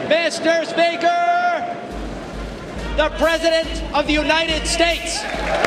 Mr. Speaker, the President of the United States.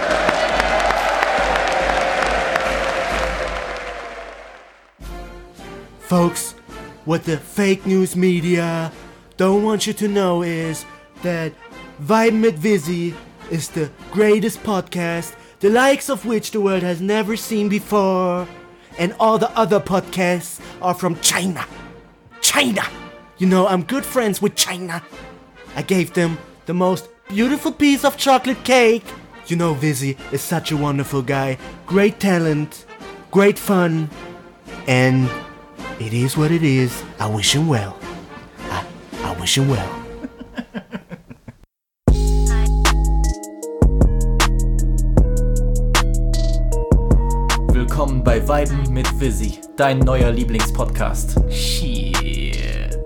Folks, what the fake news media don't want you to know is that Vibin' mit Vizzy is the greatest podcast, the likes of which the world has never seen before. And all the other podcasts are from China. China! You know, I'm good friends with China. I gave them the most beautiful piece of chocolate cake. You know, Vizzy is such a wonderful guy. Great talent, great fun, and it is what it is. I wish him well. I wish him well. Willkommen bei Vibin' mit Vizzy, dein neuer Lieblingspodcast. Shit.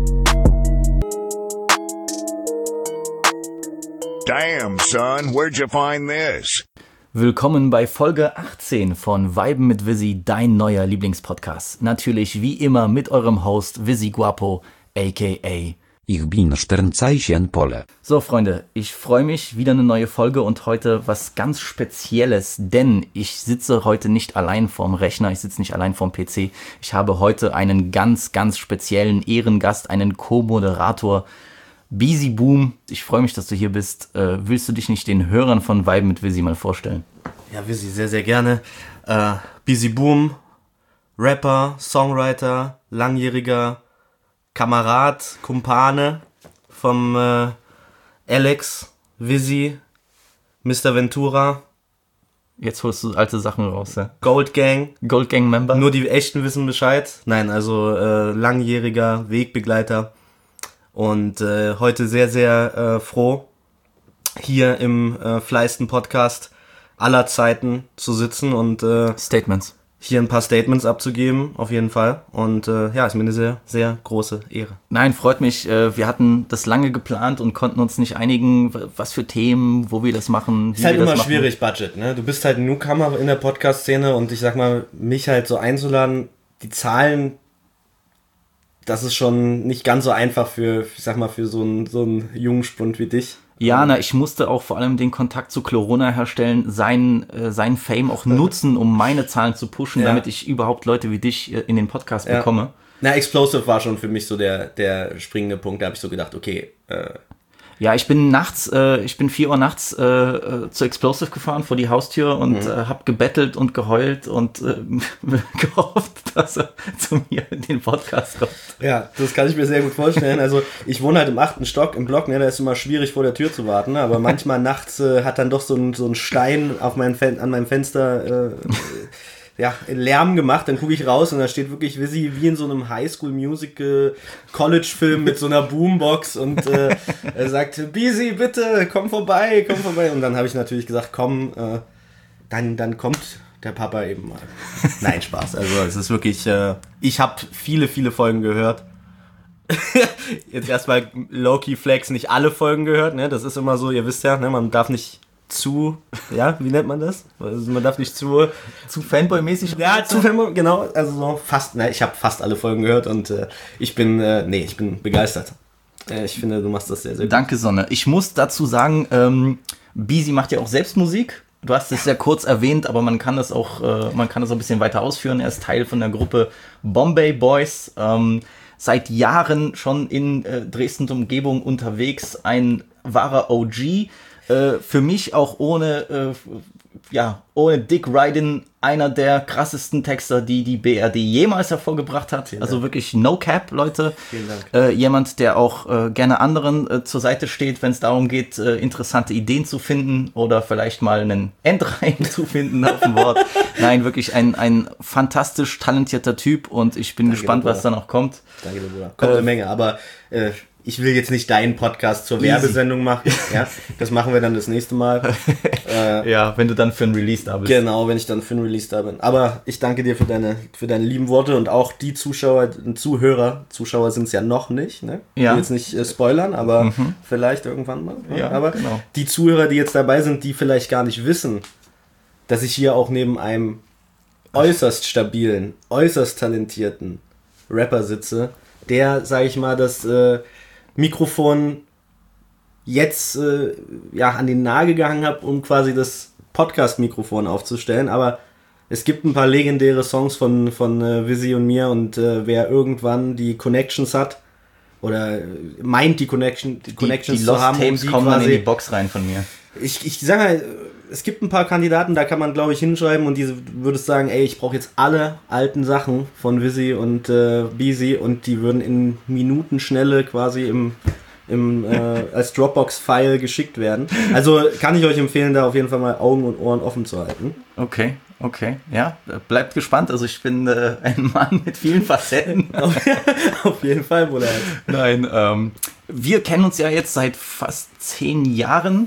Damn, son, where'd you find this? Willkommen bei Folge 18 von Vibin' mit Vizzy, dein neuer Lieblingspodcast. Natürlich wie immer mit eurem Host Vizzy Guapo, a.k.a. Ich bin Sternzeichen Pole. So Freunde, ich freue mich, wieder eine neue Folge und heute was ganz Spezielles, denn ich sitze heute nicht allein vorm Rechner, ich sitze nicht allein vorm PC. Ich habe heute einen ganz, ganz speziellen Ehrengast, einen Co-Moderator, Beezy Boom. Ich freue mich, dass du hier bist. Willst du dich nicht den Hörern von Vibin' mit Vizzy mal vorstellen? Ja, Vizzy, sehr, sehr gerne. Beezy Boom, Rapper, Songwriter, langjähriger Kamerad, Kumpane vom Alex, Vizzy, Mr. Ventura. Jetzt holst du alte Sachen raus, ja? Gold Gang Member. Nur die Echten wissen Bescheid. Nein, also langjähriger Wegbegleiter. Und heute sehr, sehr froh, hier im fleißigsten Podcast aller Zeiten zu sitzen und Statements. Hier ein paar Statements abzugeben, auf jeden Fall. Und ja, ist mir eine sehr, sehr große Ehre. Nein, freut mich. Wir hatten das lange geplant und konnten uns nicht einigen, was für Themen, wo wir das machen. Ist halt immer schwierig, Budget, ne? Du bist halt ein Newcomer in der Podcast-Szene und ich sag mal, mich halt so einzuladen, die Zahlen, das ist schon nicht ganz so einfach für, ich sag mal, für so einen jungen Spund wie dich. Ja, na, ich musste auch vor allem den Kontakt zu Corona herstellen, seinen Fame auch nutzen, um meine Zahlen zu pushen, ja, damit ich überhaupt Leute wie dich in den Podcast bekomme. Na, Explosive war schon für mich so der springende Punkt, da habe ich so gedacht, okay. Ja, ich bin 4 Uhr nachts zu Explosive gefahren vor die Haustür und habe gebettelt und geheult und gehofft, dass er zu mir in den Podcast kommt. Ja, das kann ich mir sehr gut vorstellen. Also ich wohne halt im 8. Stock im Block, ne, da ist immer schwierig vor der Tür zu warten, ne, aber manchmal nachts hat dann doch so ein Stein an meinem Fenster Lärm gemacht, dann gucke ich raus und da steht wirklich Vizzy wie in so einem Highschool-Musical-College-Film mit so einer Boombox und er sagt, Beezy, bitte, komm vorbei. Und dann habe ich natürlich gesagt, komm, dann kommt der Papa eben mal. Nein, Spaß. Also es ist wirklich, ich habe viele, viele Folgen gehört. Jetzt erstmal Low-Key Flex, nicht alle Folgen gehört, ne? Das ist immer so, ihr wisst ja, ne? Man darf nicht wie nennt man das? Also man darf nicht zu Fanboy-mäßig. Ja, zu Fanboy, genau. Also so fast, ich habe fast alle Folgen gehört und ich bin begeistert. Ich finde, du machst das sehr, sehr gut. Danke, Sonne. Ich muss dazu sagen, Beezy macht ja auch selbst Musik. Du hast es sehr kurz erwähnt, aber man kann das auch ein bisschen weiter ausführen. Er ist Teil von der Gruppe Bombay Boys. Seit Jahren schon in Dresden und Umgebung unterwegs. Ein wahrer OG. Für mich auch ohne Dick Ryden einer der krassesten Texter, die BRD jemals hervorgebracht hat. Also wirklich no cap, Leute. Vielen Dank. Jemand, der auch gerne anderen zur Seite steht, wenn es darum geht, interessante Ideen zu finden oder vielleicht mal einen Endreim zu finden auf dem Wort. Nein, wirklich ein fantastisch talentierter Typ und ich bin gespannt, was da noch kommt. Danke, Bruder. Kommt eine Menge, aber ich will jetzt nicht deinen Podcast zur Werbesendung machen. Ja, das machen wir dann das nächste Mal. Ja, wenn du dann für ein Release da bist. Genau, wenn ich dann für ein Release da bin. Aber ich danke dir für deine lieben Worte und auch die Zuschauer sind es ja noch nicht. Ne? Ich will jetzt nicht spoilern, aber vielleicht irgendwann mal. Ne? Ja, aber genau. Die Zuhörer, die jetzt dabei sind, die vielleicht gar nicht wissen, dass ich hier auch neben einem äußerst stabilen, äußerst talentierten Rapper sitze, der, sag ich mal, das Mikrofon jetzt an den Nagel gehangen habe, um quasi das Podcast-Mikrofon aufzustellen, aber es gibt ein paar legendäre Songs von Vizzy und mir und wer irgendwann die Connections hat oder meint die Connections die zu Lost haben, Tapes die kommen dann in quasi, die Box rein von mir. ich sage halt, es gibt ein paar Kandidaten, da kann man glaube ich hinschreiben und diese würdest sagen, ey, ich brauche jetzt alle alten Sachen von Vizzy und Beezy und die würden in Minutenschnelle quasi als Dropbox-File geschickt werden. Also kann ich euch empfehlen, da auf jeden Fall mal Augen und Ohren offen zu halten. Okay. Ja, bleibt gespannt. Also ich bin ein Mann mit vielen Facetten. Auf jeden Fall, Bruder. Nein, wir kennen uns ja jetzt seit fast 10 Jahren.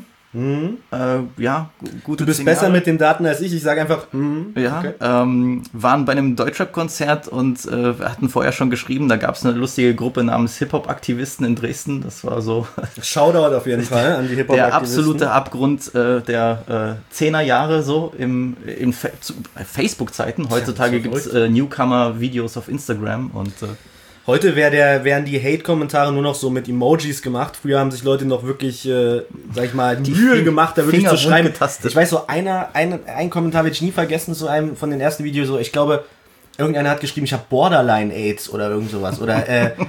Gute Du bist 10 besser Jahre. mit den Daten als ich. Ich sage einfach, Ja, okay. waren bei einem Deutschrap-Konzert und hatten vorher schon geschrieben, da gab es eine lustige Gruppe namens Hip-Hop-Aktivisten in Dresden. Das war so Shoutout auf jeden Fall an die Hip-Hop-Aktivisten. der absolute Abgrund der 10er Jahre so in Facebook-Zeiten. Heutzutage gibt es Newcomer-Videos auf Instagram und Heute wären die Hate-Kommentare nur noch so mit Emojis gemacht. Früher haben sich Leute noch wirklich, sag ich mal, die Mühe gemacht, da wirklich Finger zu schreiben. getastet. Ich weiß so, ein Kommentar werde ich nie vergessen zu einem von den ersten Videos, so, ich glaube, irgendeiner hat geschrieben, ich habe Borderline-AIDS oder irgend sowas. Oder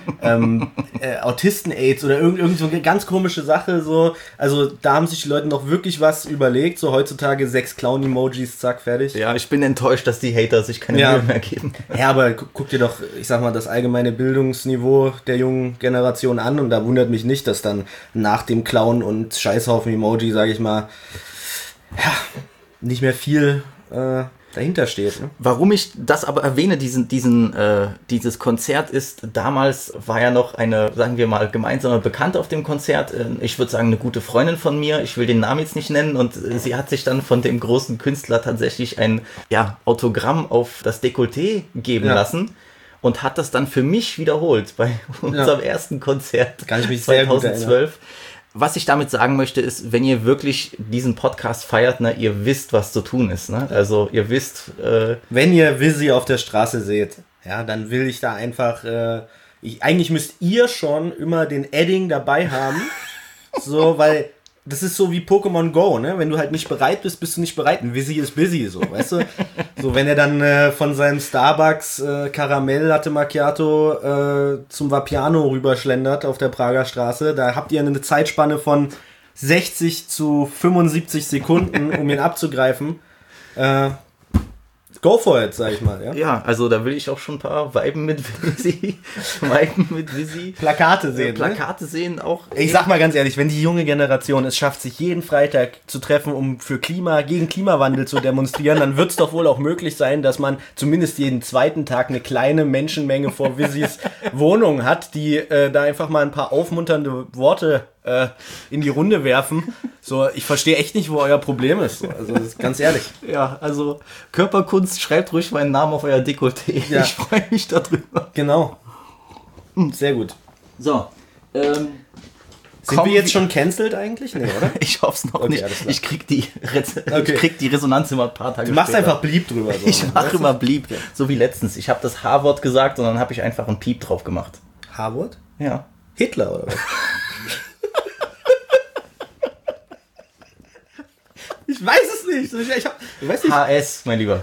Autisten-AIDS oder irgend so eine ganz komische Sache. So. Also da haben sich die Leute noch wirklich was überlegt. So heutzutage 6 Clown-Emojis, zack, fertig. ja, ich bin enttäuscht, dass die Hater sich keine Ja. Mühe mehr geben. Ja, aber guck dir doch, ich sag mal, das allgemeine Bildungsniveau der jungen Generation an und da wundert mich nicht, dass dann nach dem Clown und Scheißhaufen-Emoji, sag ich mal, ja, nicht mehr viel dahinter steht. Ne? Warum ich das aber erwähne, dieses Konzert ist, damals war ja noch eine, sagen wir mal, gemeinsame Bekannte auf dem Konzert. Ich würde sagen, eine gute Freundin von mir. Ich will den Namen jetzt nicht nennen. Und sie hat sich dann von dem großen Künstler tatsächlich ein Autogramm auf das Dekolleté geben lassen. Und hat das dann für mich wiederholt bei unserem ersten Konzert Kann ich mich sehr gut 2012. Was ich damit sagen möchte, ist, wenn ihr wirklich diesen Podcast feiert, ne, ihr wisst, was zu tun ist. Ne? Also ihr wisst... Wenn ihr Vizzy auf der Straße seht, ja, dann will ich da einfach... eigentlich müsst ihr schon immer den Edding dabei haben. So, weil... Das ist so wie Pokémon Go, ne? Wenn du halt nicht bereit bist, bist du nicht bereit. Ein Vizzy ist busy, so, weißt du? So, wenn er dann von seinem Starbucks Karamell Latte Macchiato zum Vapiano rüberschlendert auf der Prager Straße, da habt ihr eine Zeitspanne von 60 zu 75 Sekunden, um ihn abzugreifen. Go for it, sag ich mal, ja? Ja, also da will ich auch schon ein paar Viben mit Vizzy. Plakate sehen, Plakate sehen auch. Ich sag mal ganz ehrlich, wenn die junge Generation es schafft, sich jeden Freitag zu treffen, um gegen Klimawandel zu demonstrieren, dann wird es doch wohl auch möglich sein, dass man zumindest jeden zweiten Tag eine kleine Menschenmenge vor Vizzys Wohnung hat, die da einfach mal ein paar aufmunternde Worte in die Runde werfen. So, ich verstehe echt nicht, wo euer Problem ist. Also, das ist ganz ehrlich. Ja, also Körperkunst, schreibt ruhig meinen Namen auf euer Dekolleté. Ja. Ich freue mich darüber. Genau. Sehr gut. So, Sind wir jetzt schon cancelled eigentlich? Nee, oder? Ich hoffe es noch Okay, nicht. alles klar. Ich krieg die Resonanz immer ein paar Tage Du machst später. einfach Blieb drüber. So. Ich mache Weißt du? immer Blieb. So wie letztens. Ich habe das H-Wort gesagt und dann habe ich einfach einen Piep drauf gemacht. Harvard? Ja. Hitler, oder was? Ich weiß es nicht. Ich weiß nicht. HS, mein Lieber.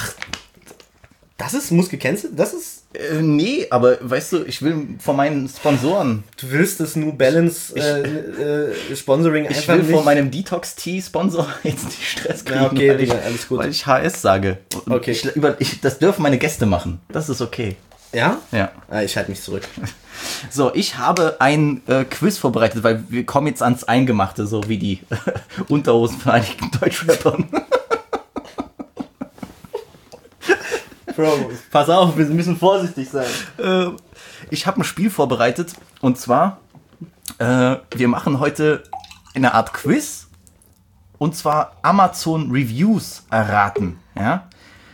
Muss gecancelt? Das ist... Nee, aber weißt du, ich will von meinen Sponsoren. Du willst das New Balance Sponsoring Ich einfach will nicht... von meinem Detox-Tea-Sponsor jetzt nicht Stress kriegen, Ja, okay, weil, Digga, alles gut. weil ich HS sage. Und Okay. das dürfen meine Gäste machen. Das ist okay. Ja? Ja. Ah, ich halte mich zurück. So, ich habe ein Quiz vorbereitet, weil wir kommen jetzt ans Eingemachte, so wie die Unterhosen von einigen Deutschrappern. Bro, pass auf, wir müssen vorsichtig sein. Ich habe ein Spiel vorbereitet und zwar, wir machen heute eine Art Quiz und zwar Amazon Reviews erraten. Ja?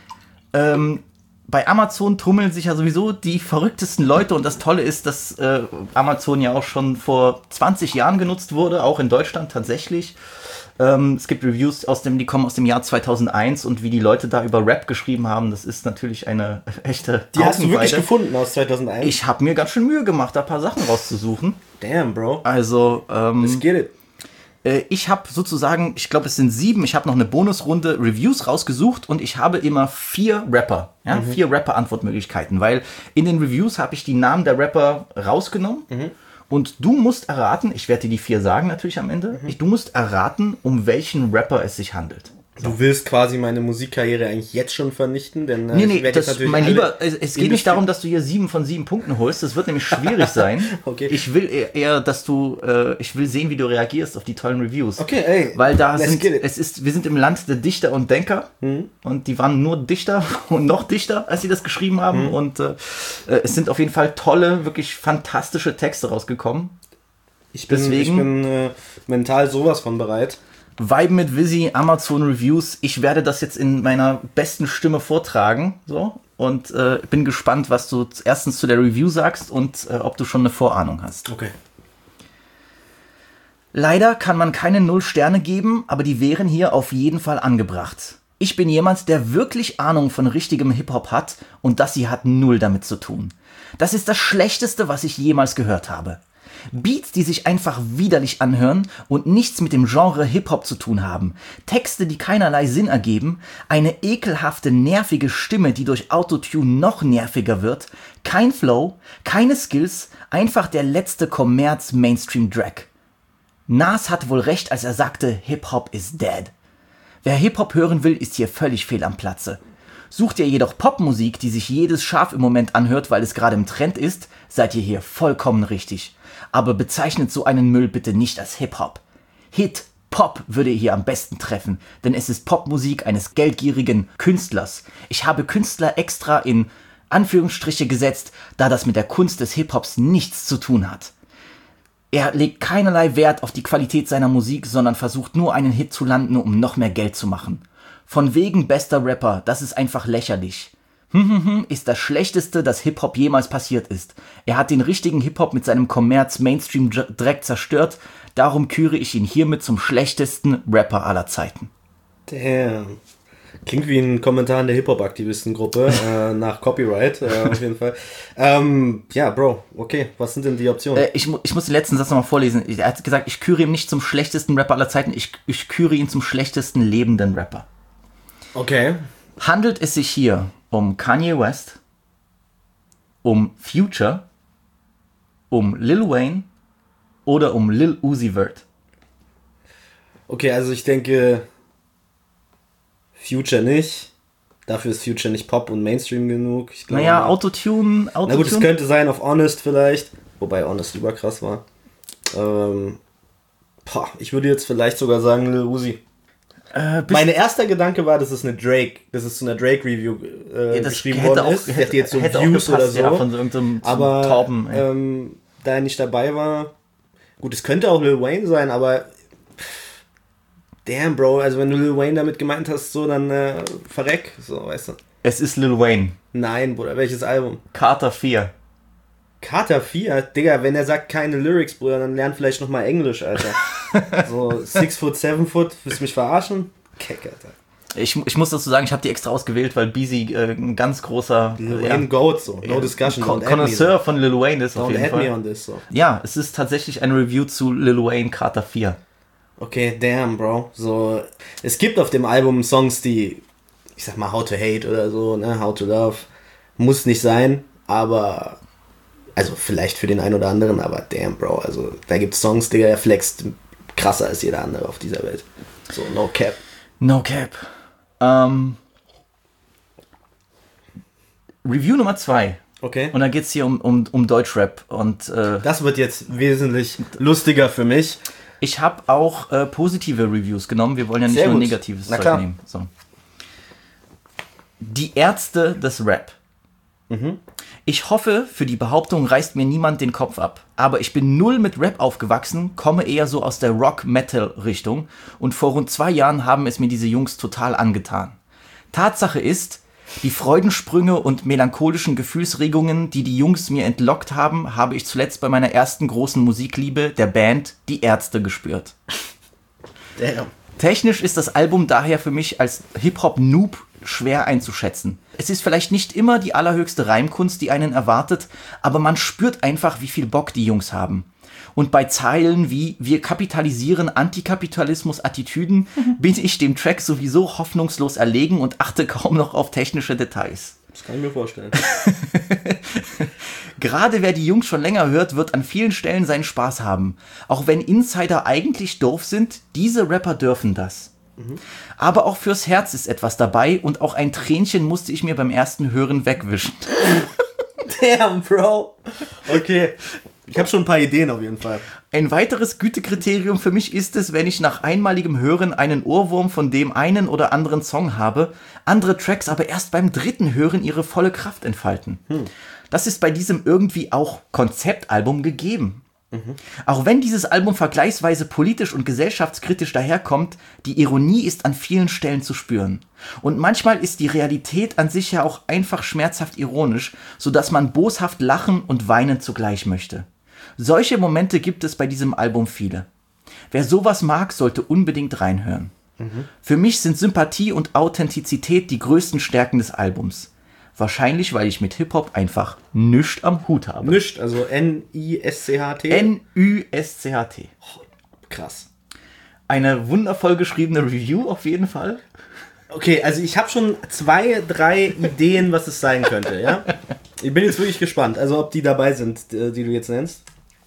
Bei Amazon tummeln sich ja sowieso die verrücktesten Leute und das Tolle ist, dass Amazon ja auch schon vor 20 Jahren genutzt wurde, auch in Deutschland tatsächlich. Es gibt Reviews, die kommen aus dem Jahr 2001 und wie die Leute da über Rap geschrieben haben, das ist natürlich eine echte Die hast du wirklich Augenweide. gefunden aus 2001? Ich habe mir ganz schön Mühe gemacht, da ein paar Sachen rauszusuchen. Damn, Bro. Also, Let's get it. ich habe sozusagen, ich glaube es sind 7, ich habe noch eine Bonusrunde Reviews rausgesucht und ich habe immer 4 Rapper, 4 Rapper-Antwortmöglichkeiten, weil in den Reviews habe ich die Namen der Rapper rausgenommen und du musst erraten, ich werde dir die 4 sagen natürlich am Ende, du musst erraten, um welchen Rapper es sich handelt. Du willst quasi meine Musikkarriere eigentlich jetzt schon vernichten? Denn, Nee, ich werde jetzt das, natürlich mein alle Lieber, es geht nicht darum, dass du hier 7 von 7 Punkten holst. Das wird nämlich schwierig sein. Okay. Ich will eher, dass du, ich will sehen, wie du reagierst auf die tollen Reviews. Okay, ey. Weil da let's get it. wir sind im Land der Dichter und Denker. Und die waren nur Dichter und noch dichter, als sie das geschrieben haben. Und es sind auf jeden Fall tolle, wirklich fantastische Texte rausgekommen. Ich bin mental sowas von bereit. Vibe mit Visi, Amazon Reviews. Ich werde das jetzt in meiner besten Stimme vortragen. So. Und bin gespannt, was du erstens zu der Review sagst und ob du schon eine Vorahnung hast. Okay. Leider kann man keine 0 Sterne geben, aber die wären hier auf jeden Fall angebracht. Ich bin jemand, der wirklich Ahnung von richtigem Hip-Hop hat und das hier hat 0 damit zu tun. Das ist das Schlechteste, was ich jemals gehört habe. Beats, die sich einfach widerlich anhören und nichts mit dem Genre Hip-Hop zu tun haben. Texte, die keinerlei Sinn ergeben. Eine ekelhafte, nervige Stimme, die durch Autotune noch nerviger wird. Kein Flow, keine Skills, einfach der letzte Kommerz-Mainstream-Drag. Nas hat wohl recht, als er sagte, Hip-Hop is dead. Wer Hip-Hop hören will, ist hier völlig fehl am Platze. Sucht ihr jedoch Popmusik, die sich jedes Schaf im Moment anhört, weil es gerade im Trend ist, seid ihr hier vollkommen richtig. Aber bezeichnet so einen Müll bitte nicht als Hip-Hop. Hit, Pop würde hier am besten treffen, denn es ist Popmusik eines geldgierigen Künstlers. Ich habe Künstler extra in Anführungsstriche gesetzt, da das mit der Kunst des Hip-Hops nichts zu tun hat. Er legt keinerlei Wert auf die Qualität seiner Musik, sondern versucht nur einen Hit zu landen, um noch mehr Geld zu machen. Von wegen bester Rapper, das ist einfach lächerlich. Ist das Schlechteste, das Hip-Hop jemals passiert ist. Er hat den richtigen Hip-Hop mit seinem Kommerz-Mainstream-Dreck zerstört, darum küre ich ihn hiermit zum schlechtesten Rapper aller Zeiten. Damn. Klingt wie ein Kommentar in der Hip-Hop-Aktivistengruppe nach Copyright, auf jeden Fall. Ja, Bro, okay, was sind denn die Optionen? Ich muss den letzten Satz nochmal vorlesen. Er hat gesagt, ich küre ihn nicht zum schlechtesten Rapper aller Zeiten, ich küre ihn zum schlechtesten lebenden Rapper. Okay. Handelt es sich hier um Kanye West, um Future, um Lil Wayne oder um Lil Uzi Vert? Okay, also ich denke, Future nicht. Dafür ist Future nicht Pop und Mainstream genug. Ich glaube, Naja, Autotune. Na gut, es könnte sein auf Honest vielleicht. Wobei Honest überkrass war. Ich würde jetzt vielleicht sogar sagen Lil Uzi. Mein erster Gedanke war, dass es zu einer Drake-Review geschrieben worden ist. Hätte jetzt so Views oder so. Ja, von so irgendeinem aber Tauben. da er nicht dabei war, gut, es könnte auch Lil Wayne sein, aber damn, Bro, also wenn du Lil Wayne damit gemeint hast, so, dann verreck, so, weißt du. Es ist Lil Wayne. Nein, Bruder, welches Album? Carter 4. Carter 4? Digga, wenn er sagt keine Lyrics, Bruder, dann lern vielleicht nochmal Englisch, Alter. So 6 Foot, 7 Foot, willst du mich verarschen? Keck, Alter. Ich muss dazu sagen, ich habe die extra ausgewählt, weil Beezy ein ganz großer Lil Wayne Goat, so, no discussion. Connoisseur von Lil Wayne ist auf jeden Fall. Don't add me on this, so. Ja, es ist tatsächlich ein Review zu Lil Wayne Carter 4. Okay, damn, Bro. So, es gibt auf dem Album Songs, die, ich sag mal, How to Hate oder so, ne, How to Love, muss nicht sein, aber, also vielleicht für den einen oder anderen, aber damn, Bro, also da gibt's Songs, Digga, der flext krasser als jeder andere auf dieser Welt. So, no cap. No cap. Review Nummer 2. Okay. Und da geht's hier um Deutschrap und das wird jetzt wesentlich lustiger für mich. ich habe auch positive Reviews genommen. Wir wollen ja nicht Sehr nur gut. negatives Na Zeug klar. nehmen. So. Die Ärzte des Rap. Ich hoffe, für die Behauptung reißt mir niemand den Kopf ab. Aber ich bin null mit Rap aufgewachsen, komme eher so aus der Rock-Metal-Richtung und vor rund 2 Jahren haben es mir diese Jungs total angetan. Tatsache ist, die Freudensprünge und melancholischen Gefühlsregungen, die die Jungs mir entlockt haben, habe ich zuletzt bei meiner ersten großen Musikliebe, der Band Die Ärzte, gespürt. Damn. Technisch ist das Album daher für mich als Hip-Hop-Noob schwer einzuschätzen. Es ist vielleicht nicht immer die allerhöchste Reimkunst, die einen erwartet, aber man spürt einfach, wie viel Bock die Jungs haben. Und bei Zeilen wie "Wir kapitalisieren Antikapitalismus-Attitüden" bin ich dem Track sowieso hoffnungslos erlegen und achte kaum noch auf technische Details. Das kann ich mir vorstellen. Gerade wer die Jungs schon länger hört, wird an vielen Stellen seinen Spaß haben. Auch wenn Insider eigentlich doof sind, diese Rapper dürfen das. Aber auch fürs Herz ist etwas dabei und auch ein Tränchen musste ich mir beim ersten Hören wegwischen. Damn, Bro. Okay. Ich habe schon ein paar Ideen auf jeden Fall. Ein weiteres Gütekriterium für mich ist es, wenn ich nach einmaligem Hören einen Ohrwurm von dem einen oder anderen Song habe, andere Tracks aber erst beim dritten Hören ihre volle Kraft entfalten. Das ist bei diesem irgendwie auch Konzeptalbum gegeben. Auch wenn dieses Album vergleichsweise politisch und gesellschaftskritisch daherkommt, die Ironie ist an vielen Stellen zu spüren. Und manchmal ist die Realität an sich ja auch einfach schmerzhaft ironisch, sodass man boshaft lachen und weinen zugleich möchte. Solche Momente gibt es bei diesem Album viele. Wer sowas mag, sollte unbedingt reinhören. Für mich sind Sympathie und Authentizität die größten Stärken des Albums. Wahrscheinlich, weil ich mit Hip-Hop einfach nichts am Hut habe. Nichts, also N-I-S-C-H-T? N-U-S-C-H-T. Krass. Eine wundervoll geschriebene Review auf jeden Fall. Okay, also ich habe schon 2, 3 Ideen, was es sein könnte, ja? Ich bin jetzt wirklich gespannt, also ob die dabei sind, die du jetzt nennst.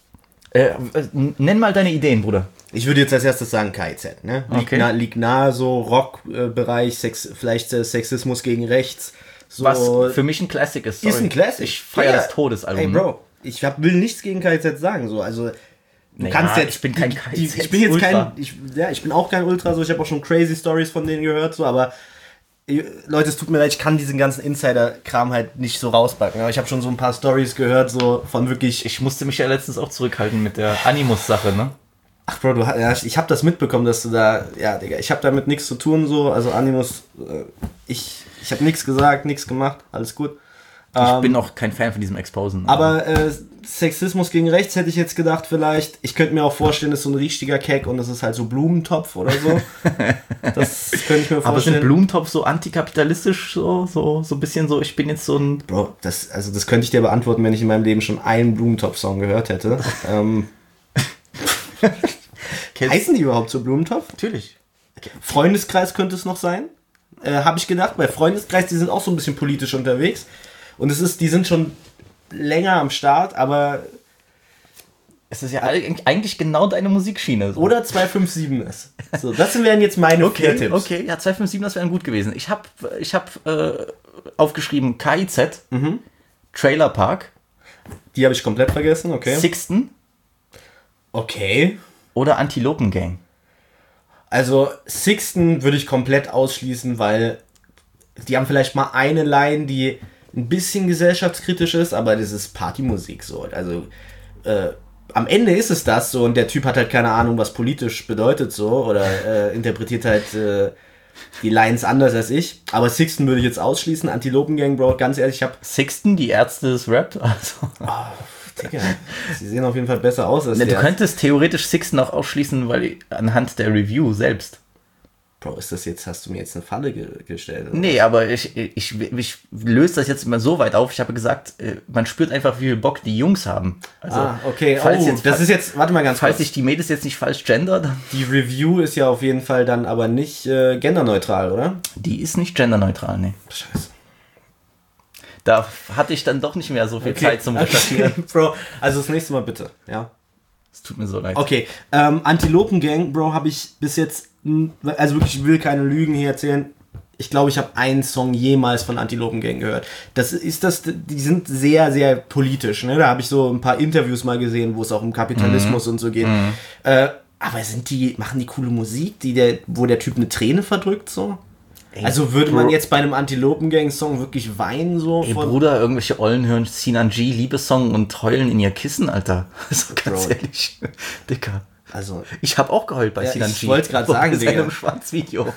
Nenn mal deine Ideen, Bruder. Ich würde jetzt als erstes sagen KIZ, ne? Liegt nahe so Rock-Bereich, vielleicht Sexismus gegen rechts. So. Was für mich ein Classic ist. Sorry. Ist ein Classic. Ich feiere das Todesalbum. Ey, Bro, ich will nichts gegen KIZ sagen, so, also du kannst jetzt, ich bin kein KIZ. Ich bin jetzt Ultra. Ich bin auch kein Ultra, so, ich habe auch schon crazy Stories von denen gehört, so, aber Leute, es tut mir leid, ich kann diesen ganzen Insider-Kram halt nicht so rauspacken, aber ich habe schon so ein paar Stories gehört, so von wirklich... Ich musste mich ja letztens auch zurückhalten mit der Animus-Sache, ne? Ach Bro, ich habe das mitbekommen, dass du da, ja Digga, ich habe damit nichts zu tun, so, also Animus, ich habe nichts gesagt, nichts gemacht, alles gut. Ich bin auch kein Fan von diesem Exposen. Aber Sexismus gegen rechts hätte ich jetzt gedacht vielleicht. Ich könnte mir auch vorstellen, das ist so ein richtiger Keck und das ist halt so Blumentopf oder so. Das könnte ich mir vorstellen. Aber sind Blumentopf so antikapitalistisch, so ein bisschen so, ich bin jetzt so ein... Bro, das könnte ich dir beantworten, wenn ich in meinem Leben schon einen Blumentopf-Song gehört hätte. Heißen die überhaupt so Blumentopf? Natürlich. Okay. Freundeskreis könnte es noch sein. Habe ich gedacht, bei Freundeskreis, die sind auch so ein bisschen politisch unterwegs. Und die sind schon länger am Start, aber... Es ist ja eigentlich genau deine Musikschiene. So. Oder 257 ist. So, das wären jetzt meine 4 Tipps. Okay, ja, 257, das wären gut gewesen. Ich hab aufgeschrieben KIZ, Trailer Park. Die habe ich komplett vergessen, okay. Sixten. Okay. Oder Antilopen Gang. Also Sixten würde ich komplett ausschließen, weil die haben vielleicht mal eine Line, die ein bisschen gesellschaftskritisch ist, aber das ist Partymusik so. Also am Ende ist es das so und der Typ hat halt keine Ahnung, was politisch bedeutet so oder interpretiert halt die Lines anders als ich. Aber Sixten würde ich jetzt ausschließen. Antilopen Gang, Bro, ganz ehrlich, ich habe... Sixten, die Ärzte des Rap? Also. Digga, sie sehen auf jeden Fall besser aus als Du könntest theoretisch Sixten auch ausschließen, weil anhand der Review selbst. Bro, hast du mir jetzt eine Falle gestellt? Oder? Nee, aber ich löse das jetzt immer so weit auf. Ich habe gesagt, man spürt einfach, wie viel Bock die Jungs haben. Also, okay. Warte mal ganz kurz. Falls ich die Mädels jetzt nicht falsch gender, dann... Die Review ist ja auf jeden Fall dann aber nicht genderneutral, oder? Die ist nicht genderneutral, nee. Scheiße. Da hatte ich dann doch nicht mehr so viel Zeit zum Recherchieren. Okay, Bro, also das nächste Mal bitte, ja? Es tut mir so leid. Okay, Antilopen Gang, Bro, habe ich bis jetzt, also wirklich, ich will keine Lügen hier erzählen. Ich glaube, ich habe einen Song jemals von Antilopen Gang gehört. Die sind sehr, sehr politisch, ne? Da habe ich so ein paar Interviews mal gesehen, wo es auch um Kapitalismus und so geht. Aber machen die coole Musik, wo der Typ eine Träne verdrückt, so? Also würde man jetzt bei einem Antilopen-Gang-Song wirklich weinen so? Ey, Bruder, irgendwelche Ollen hören Sinan G Liebessong und heulen in ihr Kissen, Alter. Also ganz ehrlich, Dicker. Also, ich habe auch geheult bei Sinan G. Ich wollte gerade sagen, Digga. In einem Schwanzvideo.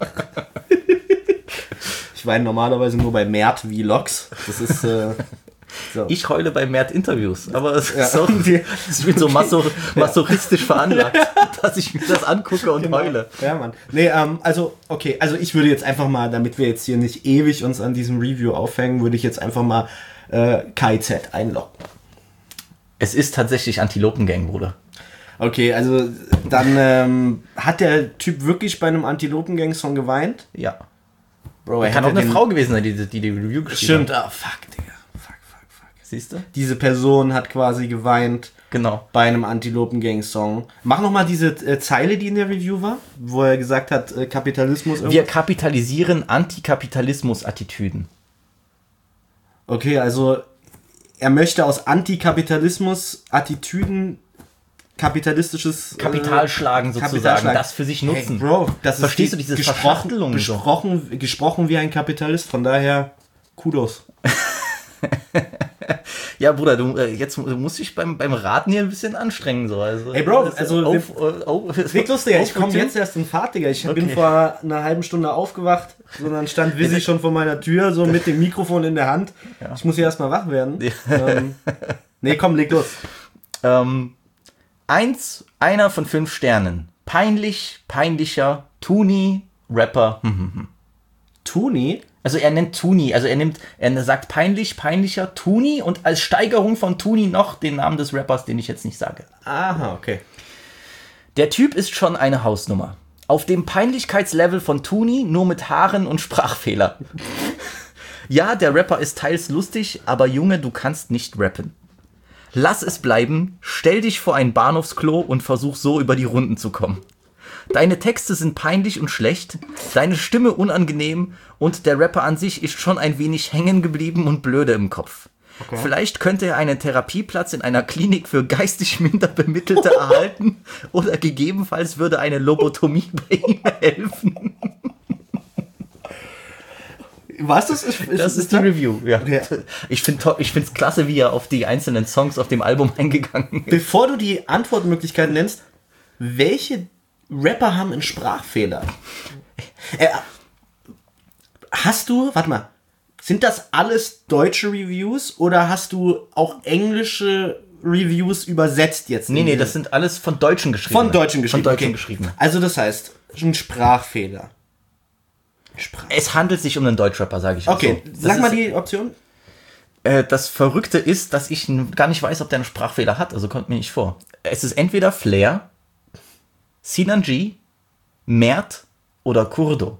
Ich weine normalerweise nur bei Mert Vlogs. Das ist So. Ich heule bei Mert-Interviews, aber es ist auch, ich bin so masochistisch veranlagt, dass ich mir das angucke und heule. Ja, Mann. Nee, also ich würde jetzt einfach mal, damit wir jetzt hier nicht ewig uns an diesem Review aufhängen, würde ich jetzt einfach mal KIZ einloggen. Es ist tatsächlich Antilopengang, Bruder. Okay, also dann hat der Typ wirklich bei einem Antilopengang-Song geweint? Ja. Bro, Kann auch eine Frau gewesen sein, die Review geschrieben Stimmt, hat. fuck, Digga. Fuck. Siehst du? Diese Person hat quasi geweint Genau. bei einem Antilopengang-Song. Mach nochmal diese Zeile, die in der Review war, wo er gesagt hat, Kapitalismus. Wir kapitalisieren Antikapitalismus-Attitüden. Okay, also er möchte aus Antikapitalismus-Attitüden kapitalistisches Kapital schlagen sozusagen, das für sich nutzen. Hey, Bro, das Verstehst ist du diese Verschachtelung? gesprochen wie ein Kapitalist, von daher Kudos. Ja, Bruder, du musst dich beim Raten hier ein bisschen anstrengen. So. Also, Ey, Bro, also nicht lustig, ich komme jetzt erst in Fahrt, Digga. Ich bin vor einer halben Stunde aufgewacht, so dann stand Visi schon vor meiner Tür, so mit dem Mikrofon in der Hand. Ja. Ich muss hier erstmal wach werden. Nee, komm, leg los. Einer von 5 Sternen. Peinlich, peinlicher, Tuni, Rapper. Tuni? Also er nennt Tuni, also er sagt peinlich, peinlicher, Tuni und als Steigerung von Tuni noch den Namen des Rappers, den ich jetzt nicht sage. Aha, okay. Der Typ ist schon eine Hausnummer. Auf dem Peinlichkeitslevel von Tuni, nur mit Haaren und Sprachfehler. Ja, der Rapper ist teils lustig, aber Junge, du kannst nicht rappen. Lass es bleiben, stell dich vor ein Bahnhofsklo und versuch so über die Runden zu kommen. Deine Texte sind peinlich und schlecht, deine Stimme unangenehm und der Rapper an sich ist schon ein wenig hängen geblieben und blöde im Kopf. Okay. Vielleicht könnte er einen Therapieplatz in einer Klinik für geistig minder Bemittelte erhalten oder gegebenenfalls würde eine Lobotomie bei ihm helfen. Was? Das ist die Review, ja. Okay. Ich finde es klasse, wie er auf die einzelnen Songs auf dem Album eingegangen ist. Bevor du die Antwortmöglichkeiten nennst, welche Rapper haben einen Sprachfehler? Warte mal, sind das alles deutsche Reviews oder hast du auch englische Reviews übersetzt jetzt? Nee, das sind alles von Deutschen geschrieben. Von Deutschen geschrieben. Okay. Also das heißt, ein Sprachfehler. Es handelt sich um einen Deutschrapper, sage ich. Okay, so. Sag mal die Option. Das Verrückte ist, dass ich gar nicht weiß, ob der einen Sprachfehler hat, also kommt mir nicht vor. Es ist entweder Flair, Sinan G, Mert oder Kurdo.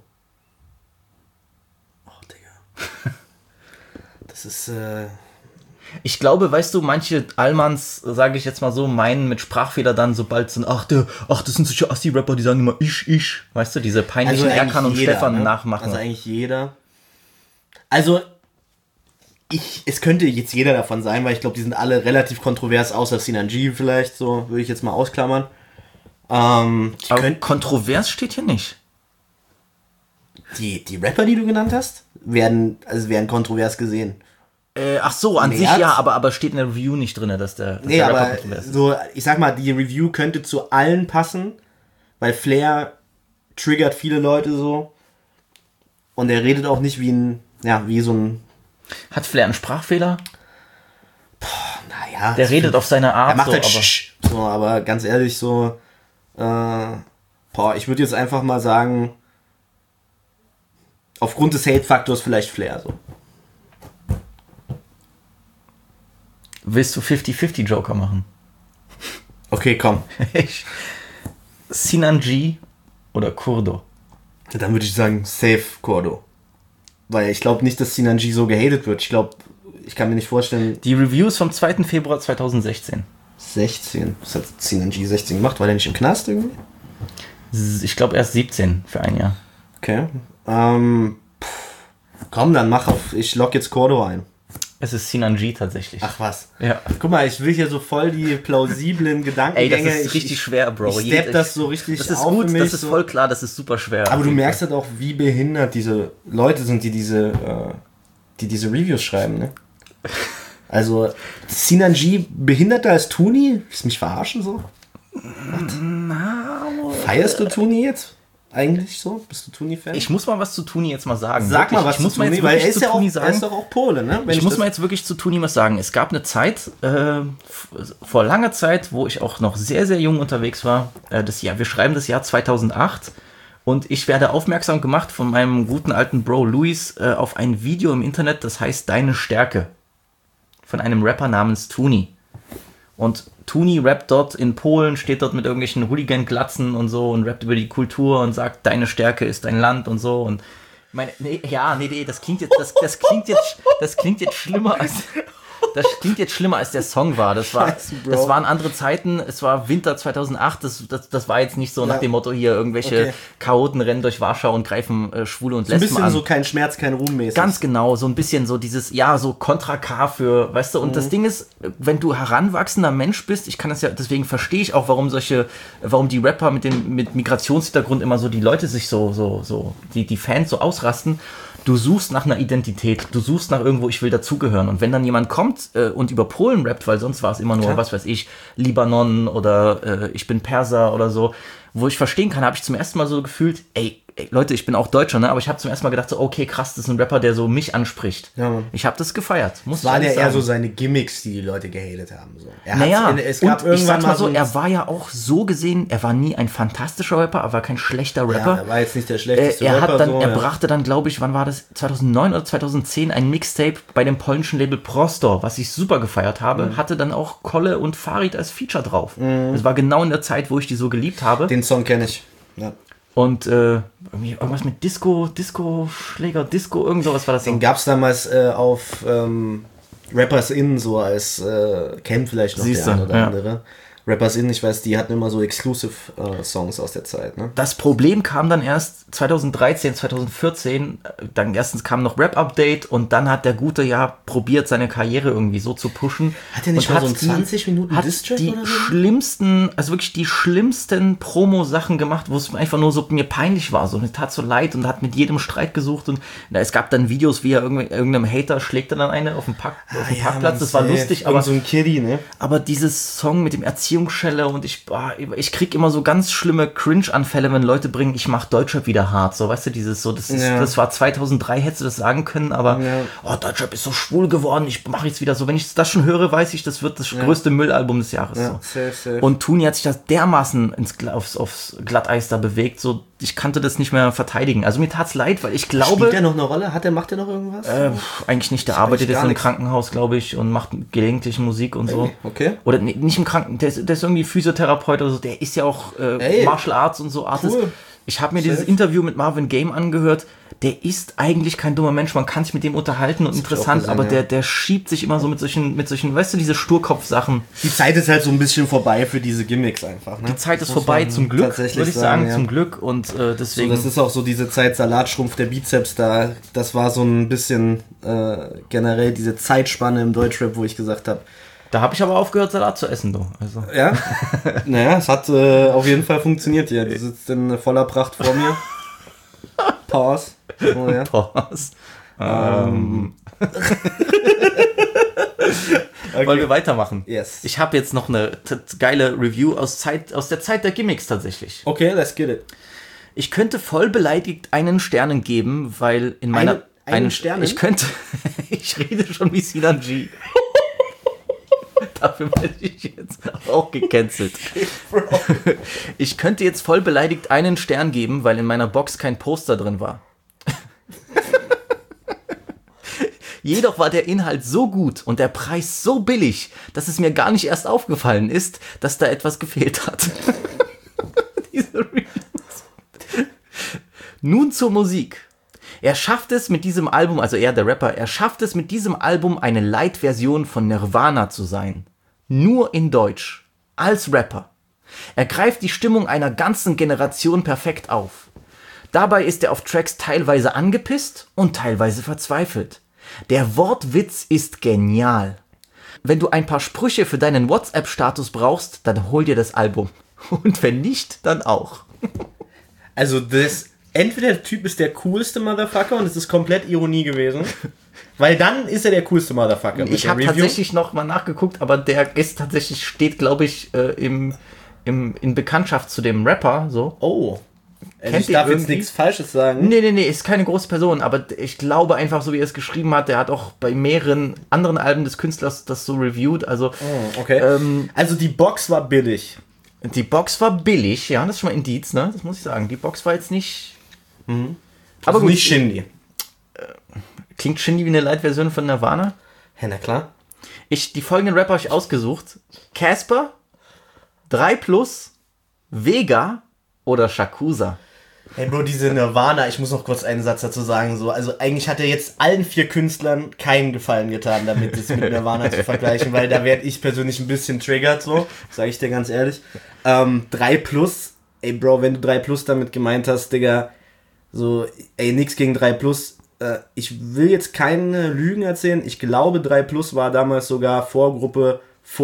Oh, Digga. Das ist, Ich glaube, weißt du, manche Allmanns, sage ich jetzt mal so, meinen mit Sprachfehler dann, sobald sind, ach, das sind solche Assi-Rapper, die sagen immer ich. Weißt du, diese peinlichen also Erkan und Stefan ne? nachmachen. Also eigentlich jeder. Also, es könnte jetzt jeder davon sein, weil ich glaube, die sind alle relativ kontrovers, außer Sinan G vielleicht, so würde ich jetzt mal ausklammern. Aber kontrovers steht hier nicht. Die Rapper, die du genannt hast, werden kontrovers gesehen. Ach so, an sich ja, aber steht in der Review nicht drin, dass der Rapper aber kontrovers ist. So, ich sag mal, die Review könnte zu allen passen, weil Flair triggert viele Leute so und er redet auch nicht wie so ein... Hat Flair einen Sprachfehler? Naja. Der redet auf seine Art. Er macht so, halt aber ganz ehrlich so, ich würde jetzt einfach mal sagen, aufgrund des Hate-Faktors vielleicht Flair so. Willst du 50-50 Joker machen? Okay, komm. Sinan G oder Kurdo? Dann würde ich sagen, safe Kurdo. Weil ich glaube nicht, dass Sinan G so gehatet wird. Ich kann mir nicht vorstellen... Die Reviews vom 2. Februar 2016. 16? Was hat Sinan G 16 gemacht? War der nicht im Knast irgendwie? Ich glaube erst 17 für ein Jahr. Okay. Komm, dann mach auf. Ich log jetzt Kurdo ein. Es ist Sinan G tatsächlich. Ach was. Ja. Guck mal, ich will hier so voll die plausiblen Gedankengänge. Ey, das ist richtig schwer, Bro. Ich stepp das so richtig das ist auf gut, für mich, das ist so. voll klar, das ist super schwer. Aber du merkst halt auch, wie behindert diese Leute sind, die diese Reviews schreiben, ne? Also, Sinan G behinderter als Tuni? Willst du mich verarschen so? No. Feierst du Tuni jetzt? eigentlich so? Bist du Tuni-Fan? Ich muss mal was zu Tuni jetzt mal sagen. Sag Wirklich, mal was ich muss zu mal Tuni, jetzt weil wirklich er ist zu ja auch, Tuni er sagen. ist doch auch Pole, ne? Wenn Ich muss das- mal jetzt wirklich zu Tuni was sagen. Es gab eine Zeit, vor langer Zeit, wo ich auch noch sehr, sehr jung unterwegs war. Wir schreiben das Jahr 2008. Und ich werde aufmerksam gemacht von meinem guten alten Bro Luis auf ein Video im Internet, das heißt Deine Stärke. Von einem Rapper namens Tuni. Und Tuni rappt dort in Polen, steht dort mit irgendwelchen Hooligan-Glatzen und so und rappt über die Kultur und sagt, deine Stärke ist dein Land und so. Und das klingt jetzt schlimmer als. Das klingt jetzt schlimmer, als der Song war. Das waren andere Zeiten. Es war Winter 2008. Das war jetzt nicht so nach dem Motto hier, irgendwelche Chaoten rennen durch Warschau und greifen Schwule und Ein Lesben bisschen an. so kein Schmerz, kein Ruhm mäßig. Ganz genau, so ein bisschen so dieses, so Contra K für, weißt du, und das Ding ist, wenn du heranwachsender Mensch bist, ich kann das ja, deswegen verstehe ich auch, warum die Rapper mit Migrationshintergrund immer so die Leute sich die Fans so ausrasten. Du suchst nach einer Identität, du suchst nach irgendwo, ich will dazugehören. Und wenn dann jemand kommt und über Polen rappt, weil sonst war es immer nur, was weiß ich, Libanon oder ich bin Perser oder so, wo ich verstehen kann, habe ich zum ersten Mal so gefühlt, ey, Leute, ich bin auch Deutscher, ne? Aber ich habe zum ersten Mal gedacht, so, okay, krass, das ist ein Rapper, der so mich anspricht. Ja, Mann. Ich habe das gefeiert. Das waren ja eher so seine Gimmicks, die Leute gehatet haben. So. Es gab und ich sag mal so, er war ja auch so gesehen, er war nie ein fantastischer Rapper, er war kein schlechter Rapper. Ja, er war jetzt nicht der schlechteste Rapper. Er brachte dann, glaube ich, wann war das, 2009 oder 2010, ein Mixtape bei dem polnischen Label Prostor, was ich super gefeiert habe, hatte dann auch Kolle und Farid als Feature drauf. Das war genau in der Zeit, wo ich die so geliebt habe. Den Song kenne ich. Ja. Und irgendwas mit Schläger, irgend sowas war das. Den gab es damals auf Rappers Inn, so als kennt vielleicht noch der eine oder andere. Rappers Inn, ich weiß, die hatten immer so Exclusive-Songs aus der Zeit. Ne? Das Problem kam dann erst 2013, 2014. Dann erstens kam noch Rap-Update und dann hat der Gute probiert, seine Karriere irgendwie so zu pushen. Hat er nicht mal so einen 20 Minuten Diss-Track die oder so? schlimmsten, also wirklich die schlimmsten Promo-Sachen gemacht, wo es einfach nur so mir peinlich war. So, mir tat so leid und hat mit jedem Streit gesucht. Und es gab dann Videos, wie er irgendeinem Hater schlägt er dann eine auf dem Parkplatz. Das war lustig, aber so ein Kiddie, ne? Aber dieses Song mit dem Erziehungsschelle und ich krieg immer so ganz schlimme Cringe-Anfälle, wenn Leute bringen, ich mach Deutschrap wieder hart, so, weißt du, das war 2003, hättest du das sagen können, aber Deutschrap ist so schwul geworden, ich mache jetzt wieder so, wenn ich das schon höre, weiß ich, das wird das größte Müllalbum des Jahres. Ja, so. safe. Und Tuni hat sich das dermaßen aufs Glatteis da bewegt, so, ich kannte das nicht mehr verteidigen. Also mir tat's leid, weil ich glaube... Spielt der noch eine Rolle? Macht der noch irgendwas? Eigentlich nicht, der arbeitet jetzt in einem Krankenhaus, glaube ich, und macht gelegentlich Musik und so. Okay. Oder nicht im Krankenhaus, der ist irgendwie Physiotherapeut oder so, der ist ja auch Martial Arts und so Artist. Cool. Ich habe mir dieses Interview mit Marvin Game angehört, der ist eigentlich kein dummer Mensch, man kann sich mit dem unterhalten und interessant, gesehen, aber ja. der schiebt sich immer so mit solchen, weißt du, diese Sturkopf-Sachen. Die Zeit ist halt so ein bisschen vorbei für diese Gimmicks einfach. Ne? Die Zeit ist vorbei, zum Glück, tatsächlich würde ich sagen, ja. zum Glück und deswegen... So, das ist auch so diese Zeit Salatschrumpf der Bizeps da, das war so ein bisschen generell diese Zeitspanne im Deutschrap, wo ich gesagt habe, Da habe ich aber aufgehört, Salat zu essen, du. Also. ja, naja, es hat auf jeden Fall funktioniert hier. Du sitzt in voller Pracht vor mir. Pause. Oh, ja. Pause. Okay. Wollen wir weitermachen? Yes. Ich habe jetzt noch eine geile Review aus der Zeit der Gimmicks tatsächlich. Okay, let's get it. Ich könnte voll beleidigt einen Sternen geben, weil in meiner... Einen Sternen? Ich könnte... ich rede schon wie Sinan G. Dafür werde ich jetzt auch gecancelt. Ich könnte jetzt voll beleidigt einen Stern geben, weil in meiner Box kein Poster drin war. Jedoch war der Inhalt so gut und der Preis so billig, dass es mir gar nicht erst aufgefallen ist, dass da etwas gefehlt hat. Diese Reviews. Nun zur Musik. Er schafft es mit diesem Album, also er, der Rapper, er schafft es mit diesem Album eine Light-Version von Nirvana zu sein. Nur in Deutsch. Als Rapper. Er greift die Stimmung einer ganzen Generation perfekt auf. Dabei ist er auf Tracks teilweise angepisst und teilweise verzweifelt. Der Wortwitz ist genial. Wenn du ein paar Sprüche für deinen WhatsApp-Status brauchst, dann hol dir das Album. Und wenn nicht, dann auch. Also entweder der Typ ist der coolste Motherfucker und es ist komplett Ironie gewesen, weil dann ist er der coolste Motherfucker. Ich habe tatsächlich noch mal nachgeguckt, aber der ist tatsächlich, steht glaube ich in Bekanntschaft zu dem Rapper. So. Oh. Also ich darf jetzt nichts Falsches sagen. Nee, ist keine große Person, aber ich glaube einfach, so wie er es geschrieben hat, der hat auch bei mehreren anderen Alben des Künstlers das so reviewed, also... Okay. Also die Box war billig. Die Box war billig, ja, das ist schon mal Indiz, ne? Das muss ich sagen. Die Box war jetzt nicht... Aber gut, nicht Shindy. Klingt Shindy wie eine Light-Version von Nirvana? Ja, na klar. Die folgenden Rapper habe ich ausgesucht. Casper, 3+, Vega oder Shakusa. Hey Bro, diese Nirvana, ich muss noch kurz einen Satz dazu sagen. So, also eigentlich hat er jetzt allen 4 Künstlern keinen Gefallen getan, damit es mit Nirvana zu vergleichen, weil da werde ich persönlich ein bisschen triggert, so, sage ich dir ganz ehrlich. 3+, ey Bro, wenn du 3+ damit gemeint hast, Digga, so, ey, nix gegen 3+, ich will jetzt keine Lügen erzählen, ich glaube 3+ war damals sogar Vorgruppe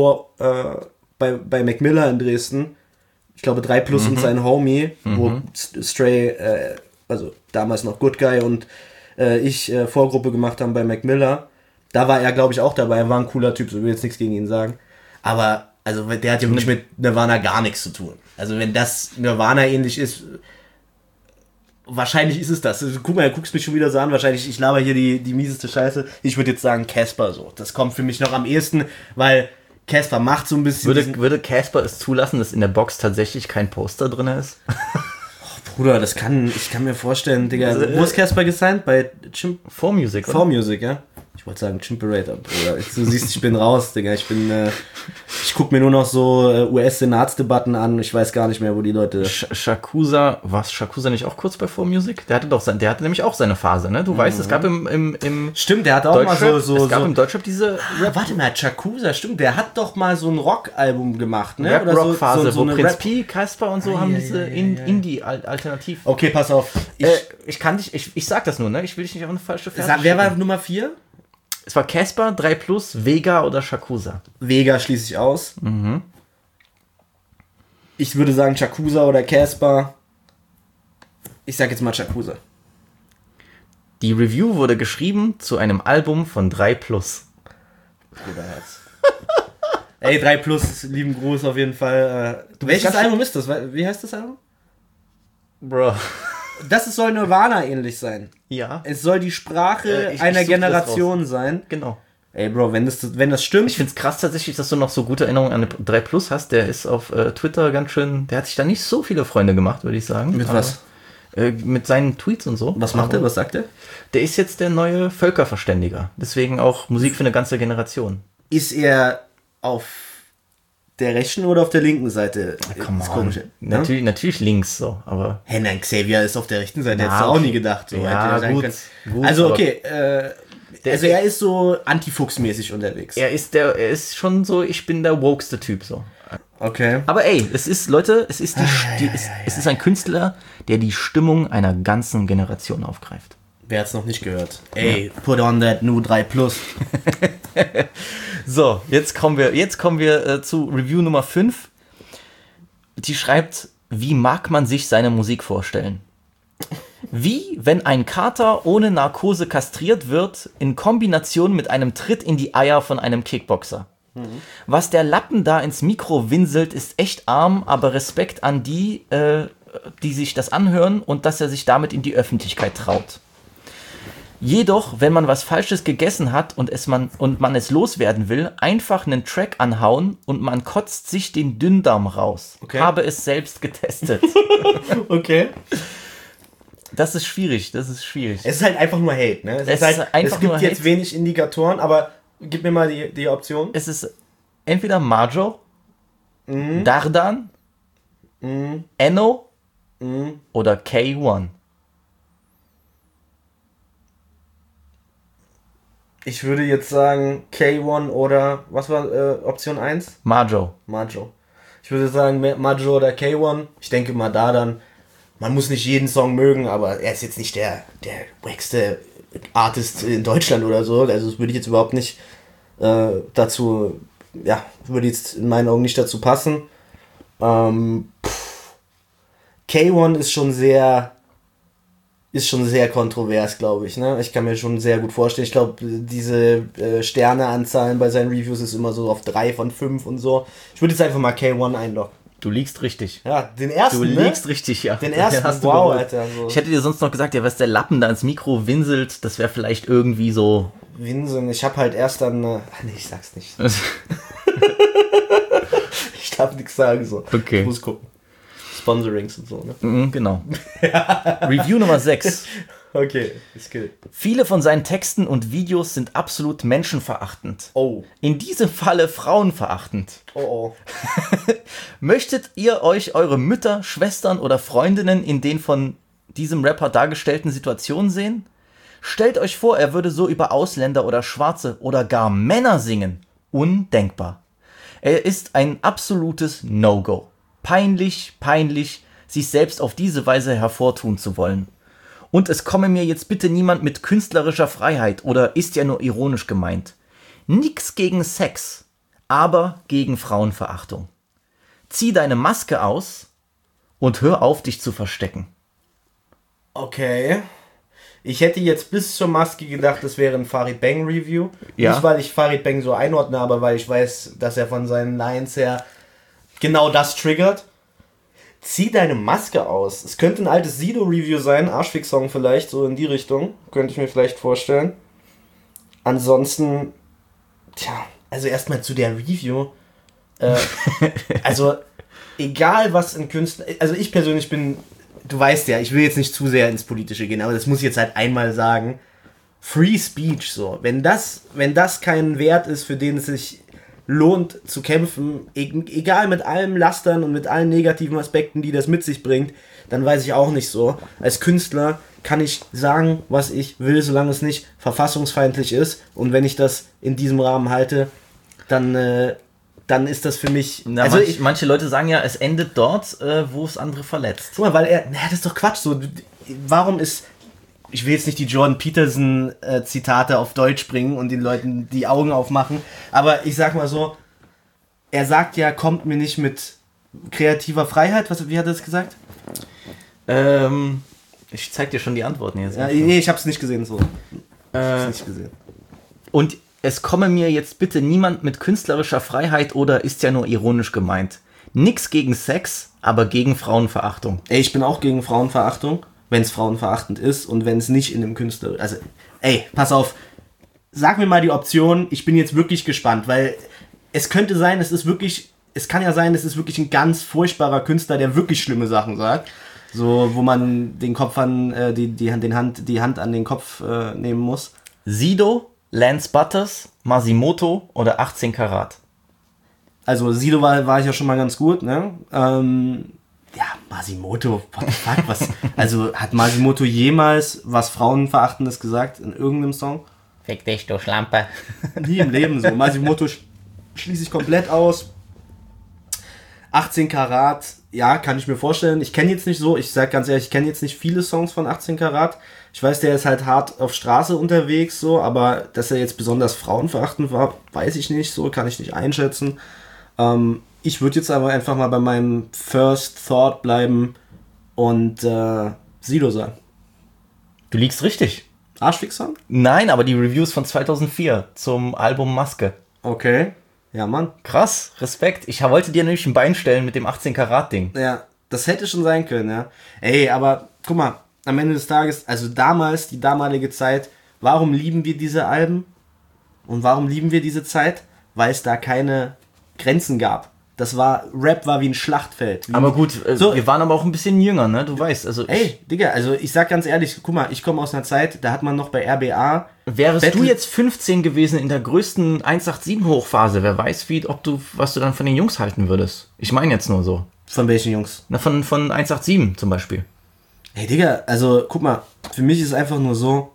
bei Mac Miller in Dresden. Ich glaube 3+ und sein Homie, wo Stray, also damals noch Good Guy und ich Vorgruppe gemacht haben bei Mac Miller. Da war er, glaube ich, auch dabei. Er war ein cooler Typ, so will jetzt nichts gegen ihn sagen. Aber also der hat ja wirklich mit Nirvana gar nichts zu tun. Also wenn das Nirvana ähnlich ist, wahrscheinlich ist es das. Also, guck mal, du guckst mich schon wieder so an. Wahrscheinlich, ich laber hier die mieseste Scheiße. Ich würde jetzt sagen Casper so. Das kommt für mich noch am ehesten, weil Casper macht so ein bisschen... Würde Casper es zulassen, dass in der Box tatsächlich kein Poster drin ist? Bruder, ich kann mir vorstellen, Digga. Wo ist Casper gesigned? Bei 4Music, oder? 4Music, ja? Ich wollte sagen Chimperator, Bruder. Du siehst, ich bin raus, Digga. Ich guck mir nur noch so US-Senatsdebatten an. Ich weiß gar nicht mehr, wo die Leute... Shakusa, was? Shakusa nicht auch kurz bei 4Music? Der hatte nämlich auch seine Phase, ne? Du weißt, es gab im Stimmt, der hatte auch mal Es gab im Deutschrap diese... Warte mal, Shakusa, stimmt. Der hat doch mal so ein Rock-Album gemacht, ne? Rap-Rock-Phase, so wo Prinz Rap P, Casper und so haben diese Indie-Alternativ... Okay, pass auf. Ich sag das nur, ne? Ich will dich nicht auf eine falsche Fährte Wer war Nummer 4? Es war Casper, 3+, Vega oder Shakusa. Vega schließe ich aus. Ich würde sagen Shakusa oder Casper. Ich sag jetzt mal Shakusa. Die Review wurde geschrieben zu einem Album von 3+. Bruderherz. Ey, 3+, lieben Gruß auf jeden Fall. Welches Album ist das? Wie heißt das Album? Bro. Das soll Nirvana ähnlich sein. Ja. Es soll die Sprache einer Generation sein. Genau. Ey, Bro, wenn das stimmt. Ich find's krass tatsächlich, dass du noch so gute Erinnerungen an 3+ hast. Der ist auf Twitter ganz schön, der hat sich da nicht so viele Freunde gemacht, würde ich sagen. Mit was? Mit seinen Tweets und so. Was macht er? Was sagt er? Der ist jetzt der neue Völkerverständiger. Deswegen auch Musik für eine ganze Generation. Ist er auf der rechten oder auf der linken Seite? Das Komische. Natürlich links, so, aber... Hey, nein, Xavier ist auf der rechten Seite, hättest du auch nie gedacht. So. Ja, gut, also, okay, er ist so antifuchsmäßig unterwegs. Er ist schon so, ich bin der wokeste Typ, so. Okay. Aber ey, es ist ein Künstler, der die Stimmung einer ganzen Generation aufgreift. Wer hat's noch nicht gehört? Ey, put on that new 3+. So, jetzt kommen wir zu Review Nummer 5. Die schreibt, wie mag man sich seine Musik vorstellen? Wie, wenn ein Kater ohne Narkose kastriert wird, in Kombination mit einem Tritt in die Eier von einem Kickboxer. Was der Lappen da ins Mikro winselt, ist echt arm, aber Respekt an die, die sich das anhören und dass er sich damit in die Öffentlichkeit traut. Jedoch, wenn man was Falsches gegessen hat und man es loswerden will, einfach einen Track anhauen und man kotzt sich den Dünndarm raus. Okay. Habe es selbst getestet. Okay. Das ist schwierig. Es ist halt einfach nur Hate, ne? Es gibt jetzt wenig Indikatoren, aber gib mir mal die Option. Es ist entweder Majo, Dardan, Enno oder K1. Ich würde jetzt sagen K1 oder, was war Option 1? Majo. Ich würde sagen Majo oder K1. Ich denke mal Dardan. Man muss nicht jeden Song mögen, aber er ist jetzt nicht der wackste Artist in Deutschland oder so. Also das würde ich jetzt überhaupt nicht würde jetzt in meinen Augen nicht dazu passen. K1 ist schon sehr kontrovers, glaube ich. Ne? Ich kann mir schon sehr gut vorstellen. Ich glaube, diese Sterneanzahlen bei seinen Reviews ist immer so auf 3 von 5 und so. Ich würde jetzt einfach mal K1 einloggen. Du liegst richtig. Ja, den ersten, Du liegst richtig, ja. Den ersten, hast du wow, geholt. Alter. So. Ich hätte dir sonst noch gesagt, ja, was der Lappen da ins Mikro winselt, das wäre vielleicht irgendwie so... Winseln, ich habe halt erst dann... nee, ich sag's nicht. Ich darf nichts sagen, so. Okay. Ich muss gucken. Sponsorings und so, ne? Genau. Review Nummer 6. Okay, ist gut. Viele von seinen Texten und Videos sind absolut menschenverachtend. Oh. In diesem Falle frauenverachtend. Oh. Möchtet ihr euch eure Mütter, Schwestern oder Freundinnen in den von diesem Rapper dargestellten Situationen sehen? Stellt euch vor, er würde so über Ausländer oder Schwarze oder gar Männer singen. Undenkbar. Er ist ein absolutes No-Go. Peinlich, sich selbst auf diese Weise hervortun zu wollen. Und es komme mir jetzt bitte niemand mit künstlerischer Freiheit oder ist ja nur ironisch gemeint. Nix gegen Sex, aber gegen Frauenverachtung. Zieh deine Maske aus und hör auf, dich zu verstecken. Okay. Ich hätte jetzt bis zur Maske gedacht, das wäre ein Farid Bang Review. Ja. Nicht, weil ich Farid Bang so einordne, aber weil ich weiß, dass er von seinen Lines her genau das triggert. Zieh deine Maske aus. Es könnte ein altes Sido-Review sein, Arschfix-Song vielleicht, so in die Richtung. Könnte ich mir vielleicht vorstellen. Ansonsten, also erstmal zu der Review. Also, egal was in Künstler... Also ich persönlich bin... Du weißt ja, ich will jetzt nicht zu sehr ins Politische gehen, aber das muss ich jetzt halt einmal sagen. Free Speech, so. Wenn das kein Wert ist, für den es sich lohnt zu kämpfen, egal mit allem Lastern und mit allen negativen Aspekten, die das mit sich bringt, dann weiß ich auch nicht so. Als Künstler kann ich sagen, was ich will, solange es nicht verfassungsfeindlich ist. Und wenn ich das in diesem Rahmen halte, dann ist das für mich... Na, also manche Leute sagen ja, es endet dort, wo es andere verletzt. Guck mal, weil das ist doch Quatsch. So, warum ist... Ich will jetzt nicht die Jordan Peterson Zitate auf Deutsch bringen und den Leuten die Augen aufmachen, aber ich sag mal so, er sagt ja, kommt mir nicht mit kreativer Freiheit. Wie hat er das gesagt? Ich zeig dir schon die Antworten jetzt. Ja, nee, ich hab's nicht gesehen so. Nicht gesehen. Und es komme mir jetzt bitte niemand mit künstlerischer Freiheit oder ist ja nur ironisch gemeint. Nix gegen Sex, aber gegen Frauenverachtung. Ey, ich bin auch gegen Frauenverachtung, wenn es frauenverachtend ist und wenn es nicht in einem Künstler... Also, ey, pass auf. Sag mir mal die Option. Ich bin jetzt wirklich gespannt, weil es könnte sein, es ist wirklich ein ganz furchtbarer Künstler, der wirklich schlimme Sachen sagt. So, wo man den Kopf an, die Hand an den Kopf nehmen muss. Sido, Lance Butters, Masimoto oder 18 Karat? Also Sido war ich ja schon mal ganz gut, ne? Ja, Masimoto, what the fuck, was? Also hat Masimoto jemals was Frauenverachtendes gesagt in irgendeinem Song? Fick dich, du Schlampe. Nie im Leben so. Masimoto schließe ich komplett aus. 18 Karat, ja, kann ich mir vorstellen. Ich kenne jetzt nicht so, ich sag ganz ehrlich, ich kenne jetzt nicht viele Songs von 18 Karat. Ich weiß, der ist halt hart auf Straße unterwegs, so, aber dass er jetzt besonders frauenverachtend war, weiß ich nicht, so, kann ich nicht einschätzen. Ich würde jetzt aber einfach mal bei meinem First Thought bleiben und Sido sagen. Du liegst richtig. Arschfix-Song? Nein, aber die Reviews von 2004 zum Album Maske. Okay. Ja, Mann. Krass, Respekt. Ich wollte dir nämlich ein Bein stellen mit dem 18 Karat Ding. Ja, das hätte schon sein können, ja. Ey, aber guck mal, am Ende des Tages, also damals, die damalige Zeit, warum lieben wir diese Alben? Und warum lieben wir diese Zeit? Weil es da keine Grenzen gab. Rap war wie ein Schlachtfeld. Aber gut, wir waren aber auch ein bisschen jünger, ne? Du weißt, also Ey, Digga, also ich sag ganz ehrlich, guck mal, ich komme aus einer Zeit, da hat man noch bei RBA... Wärst du jetzt 15 gewesen in der größten 187-Hochphase, wer weiß, was du dann von den Jungs halten würdest. Ich meine jetzt nur so. Von welchen Jungs? Na, von 187 zum Beispiel. Hey, Digga, also guck mal, für mich ist es einfach nur so,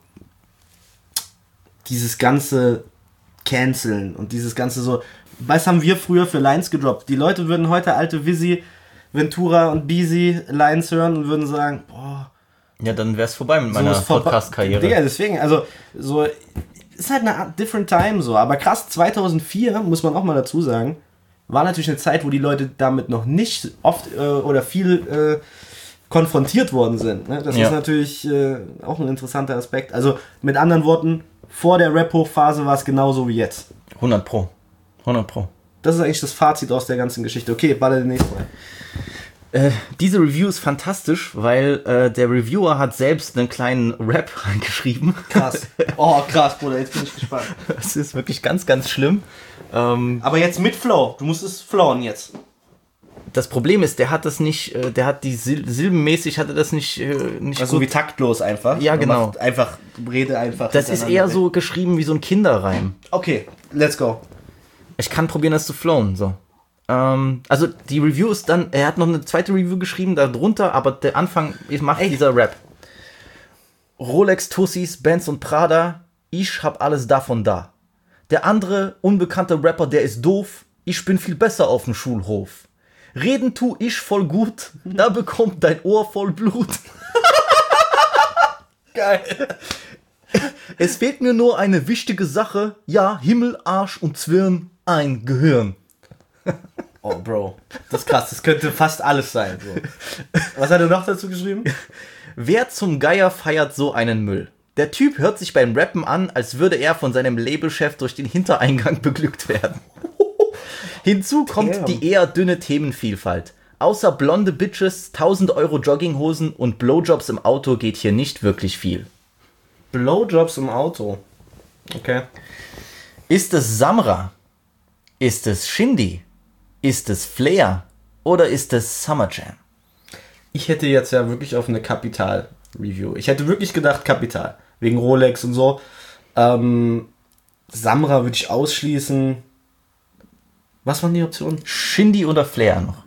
dieses ganze Canceln und dieses ganze so... Was haben wir früher für Lines gedroppt? Die Leute würden heute alte Visi, Ventura und Beezy Lines hören und würden sagen, boah... Ja, dann wär's vorbei mit meiner Podcast-Karriere. Digga, deswegen, also, so, ist halt eine Art different time, so, aber krass, 2004, muss man auch mal dazu sagen, war natürlich eine Zeit, wo die Leute damit noch nicht oft oder viel konfrontiert worden sind, ne? Das ist natürlich auch ein interessanter Aspekt. Also, mit anderen Worten, vor der Rap-Hochphase war es genauso wie jetzt. 100 Pro. Das ist eigentlich das Fazit aus der ganzen Geschichte. Okay, baller den nächsten Mal. Diese Review ist fantastisch, weil der Reviewer hat selbst einen kleinen Rap reingeschrieben. Krass. Oh, krass, Bruder, jetzt bin ich gespannt. Das ist wirklich ganz, ganz schlimm. Aber jetzt mit Flow. Du musst es flowen jetzt. Das Problem ist, der hat das nicht, der hat die silbenmäßig, hatte das nicht Also gut. wie taktlos einfach. Ja, genau. Einfach, rede einfach. Das ist eher so geschrieben wie so ein Kinderreim. Okay, let's go. Ich kann probieren, das zu flowen, so. Also die Review ist dann, er hat noch eine zweite Review geschrieben darunter, aber der Anfang macht dieser Rap. Rolex, Tussis, Benz und Prada, ich hab alles davon da. Der andere unbekannte Rapper, der ist doof, ich bin viel besser auf dem Schulhof. Reden tu ich voll gut, da bekommt dein Ohr voll Blut. Geil. Es fehlt mir nur eine wichtige Sache, ja, Himmel, Arsch und Zwirn, ein Gehirn. Oh, Bro, das ist krass, das könnte fast alles sein. So. Was hat er noch dazu geschrieben? Wer zum Geier feiert so einen Müll? Der Typ hört sich beim Rappen an, als würde er von seinem Labelchef durch den Hintereingang beglückt werden. Hinzu kommt die eher dünne Themenvielfalt. Außer blonde Bitches, 1000 Euro Jogginghosen und Blowjobs im Auto geht hier nicht wirklich viel. Blowjobs im Auto. Okay. Ist es Samra? Ist es Shindy? Ist es Flair? Oder ist es Summer Jam? Ich hätte jetzt ja wirklich auf eine Kapital-Review. Ich hätte wirklich gedacht Kapital. Wegen Rolex und so. Samra würde ich ausschließen. Was waren die Optionen? Shindy oder Flair noch?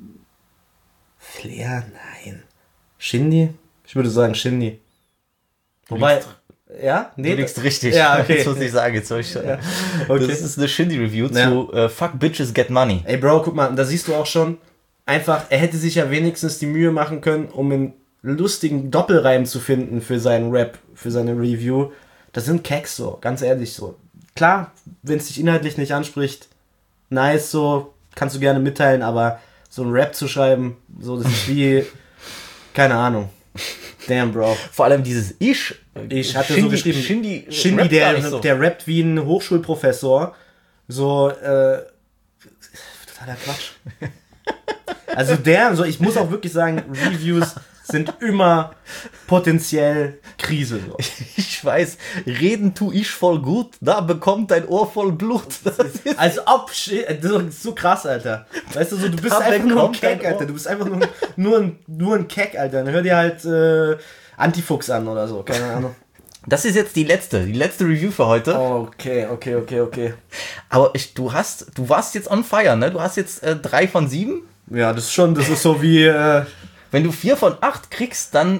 Flair? Nein. Shindy? Ich würde sagen Shindy. Wobei... Ja? Nee, Du liegst richtig. Ja, okay. Das muss ich sagen. Jetzt Okay. Das ist eine Shindy-Review zu Fuck Bitches Get Money. Ey, Bro, guck mal, da siehst du auch schon, einfach, er hätte sich ja wenigstens die Mühe machen können, um einen lustigen Doppelreim zu finden für seinen Rap, für seine Review. Das sind Keks so, ganz ehrlich so. Klar, wenn es dich inhaltlich nicht anspricht, nice so, kannst du gerne mitteilen, aber so einen Rap zu schreiben, so, das ist wie, keine Ahnung. Damn, Bro. Vor allem dieses Ich hatte Shindy, so geschrieben, Shindy, rappt gar nicht so. der rappt wie ein Hochschulprofessor. So, totaler Quatsch. Also ich muss auch wirklich sagen, Reviews sind immer potenziell Krise. So. Ich weiß, reden tu ich voll gut, da bekommt dein Ohr voll Blut. Das ist Als ob, das ist so krass, Alter. Weißt du, so, du bist Da einfach nur ein bekommt dein Keck, Alter. Du bist einfach nur ein Keck, Alter. Dann hör dir halt Antifuchs an oder so, keine Ahnung. Das ist jetzt die letzte Review für heute. Okay. Aber du warst jetzt on fire, ne? Du hast jetzt 3 von 7. Ja, das ist so wie... Wenn du 4 von 8 kriegst, dann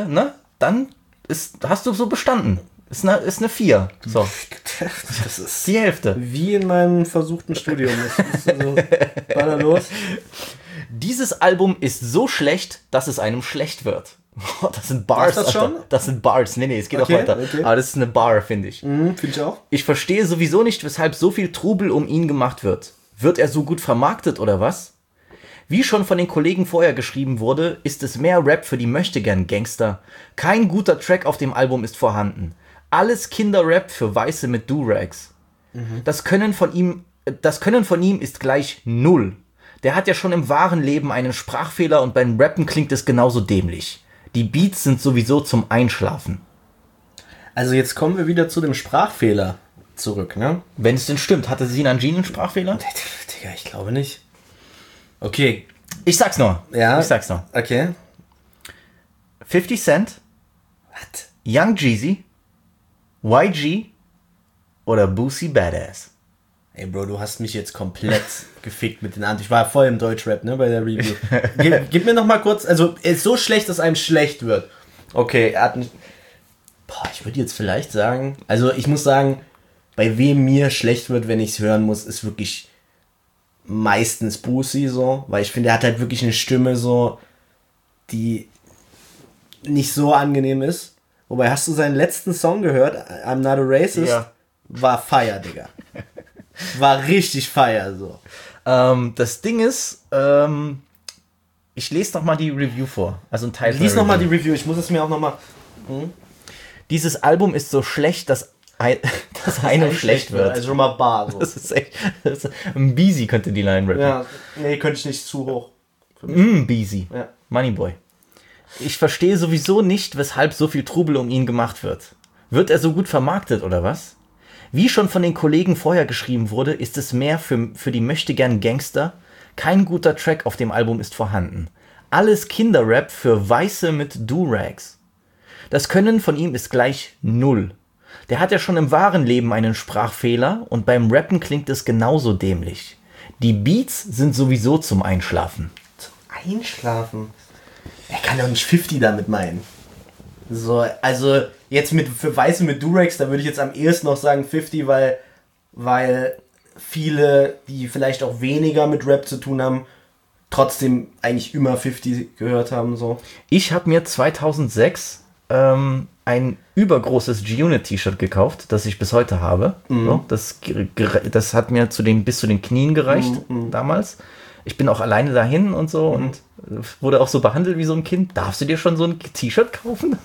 hast du so bestanden. Ist eine 4. So, Das ist die Hälfte. wie in meinem versuchten Studium. Das ist also, war da los? Dieses Album ist so schlecht, dass es einem schlecht wird. Das sind Bars. War's das schon? Alter. Das sind Bars. Nee, es geht Okay, auch weiter. okay. Aber das ist eine Bar, finde ich. Finde ich auch. Ich verstehe sowieso nicht, weshalb so viel Trubel um ihn gemacht wird. Wird er so gut vermarktet oder was? Wie schon von den Kollegen vorher geschrieben wurde, ist es mehr Rap für die Möchtegern-Gangster. Kein guter Track auf dem Album ist vorhanden. Alles Kinderrap für Weiße mit Do-Rags. Das Können von ihm ist gleich 0. Der hat ja schon im wahren Leben einen Sprachfehler und beim Rappen klingt es genauso dämlich. Die Beats sind sowieso zum Einschlafen. Also jetzt kommen wir wieder zu dem Sprachfehler zurück, ne? Wenn es denn stimmt, hatte Sinan G einen Sprachfehler? Digga, ich glaube nicht. Okay. Ich sag's nur. Ja. Ich sag's nur. Okay. 50 Cent, Was? Young Jeezy, YG oder Boosie Badass? Ey, Bro, du hast mich jetzt komplett gefickt mit den Antworten. Ich war voll im Deutschrap, ne, bei der Review. Gib mir noch mal kurz, also, er ist so schlecht, dass einem schlecht wird. Okay, er hat nicht... Boah, ich würde jetzt vielleicht sagen, also ich muss sagen, bei wem mir schlecht wird, wenn ich es hören muss, ist wirklich meistens Boosie so, weil ich finde, er hat halt wirklich eine Stimme so, die nicht so angenehm ist. Wobei, hast du seinen letzten Song gehört? I'm Not a Racist? Ja. War Fire, Digga. War richtig Fire, so. Das Ding ist, ich lese noch mal die Review vor. Also ein Teil Lies von der nochmal Review. die Review, ich muss es mir auch nochmal... Dieses Album ist so schlecht, dass dass einem schlecht wird. Also schon mal bar. So. Das ist echt. Ein Beezy könnte die Line rappen. Ja, nee, könnte ich nicht, zu hoch. Beezy. Ja. Moneyboy. Ich verstehe sowieso nicht, weshalb so viel Trubel um ihn gemacht wird. Wird er so gut vermarktet oder was? Wie schon von den Kollegen vorher geschrieben wurde, ist es mehr für die möchtegern Gangster. Kein guter Track auf dem Album ist vorhanden. Alles Kinderrap für Weiße mit Do-Rags. Das Können von ihm ist gleich 0. Der hat ja schon im wahren Leben einen Sprachfehler und beim Rappen klingt es genauso dämlich. Die Beats sind sowieso zum Einschlafen. Einschlafen? Er kann doch nicht 50 damit meinen. So, also jetzt für Weiße mit Durags, da würde ich jetzt am ehesten noch sagen 50, weil viele, die vielleicht auch weniger mit Rap zu tun haben, trotzdem eigentlich immer 50 gehört haben. So. Ich habe mir 2006 ein übergroßes G-Unit-T-Shirt gekauft, das ich bis heute habe. So, das hat mir bis zu den Knien gereicht damals. Ich bin auch alleine dahin und so und wurde auch so behandelt wie so ein Kind. Darfst du dir schon so ein T-Shirt kaufen?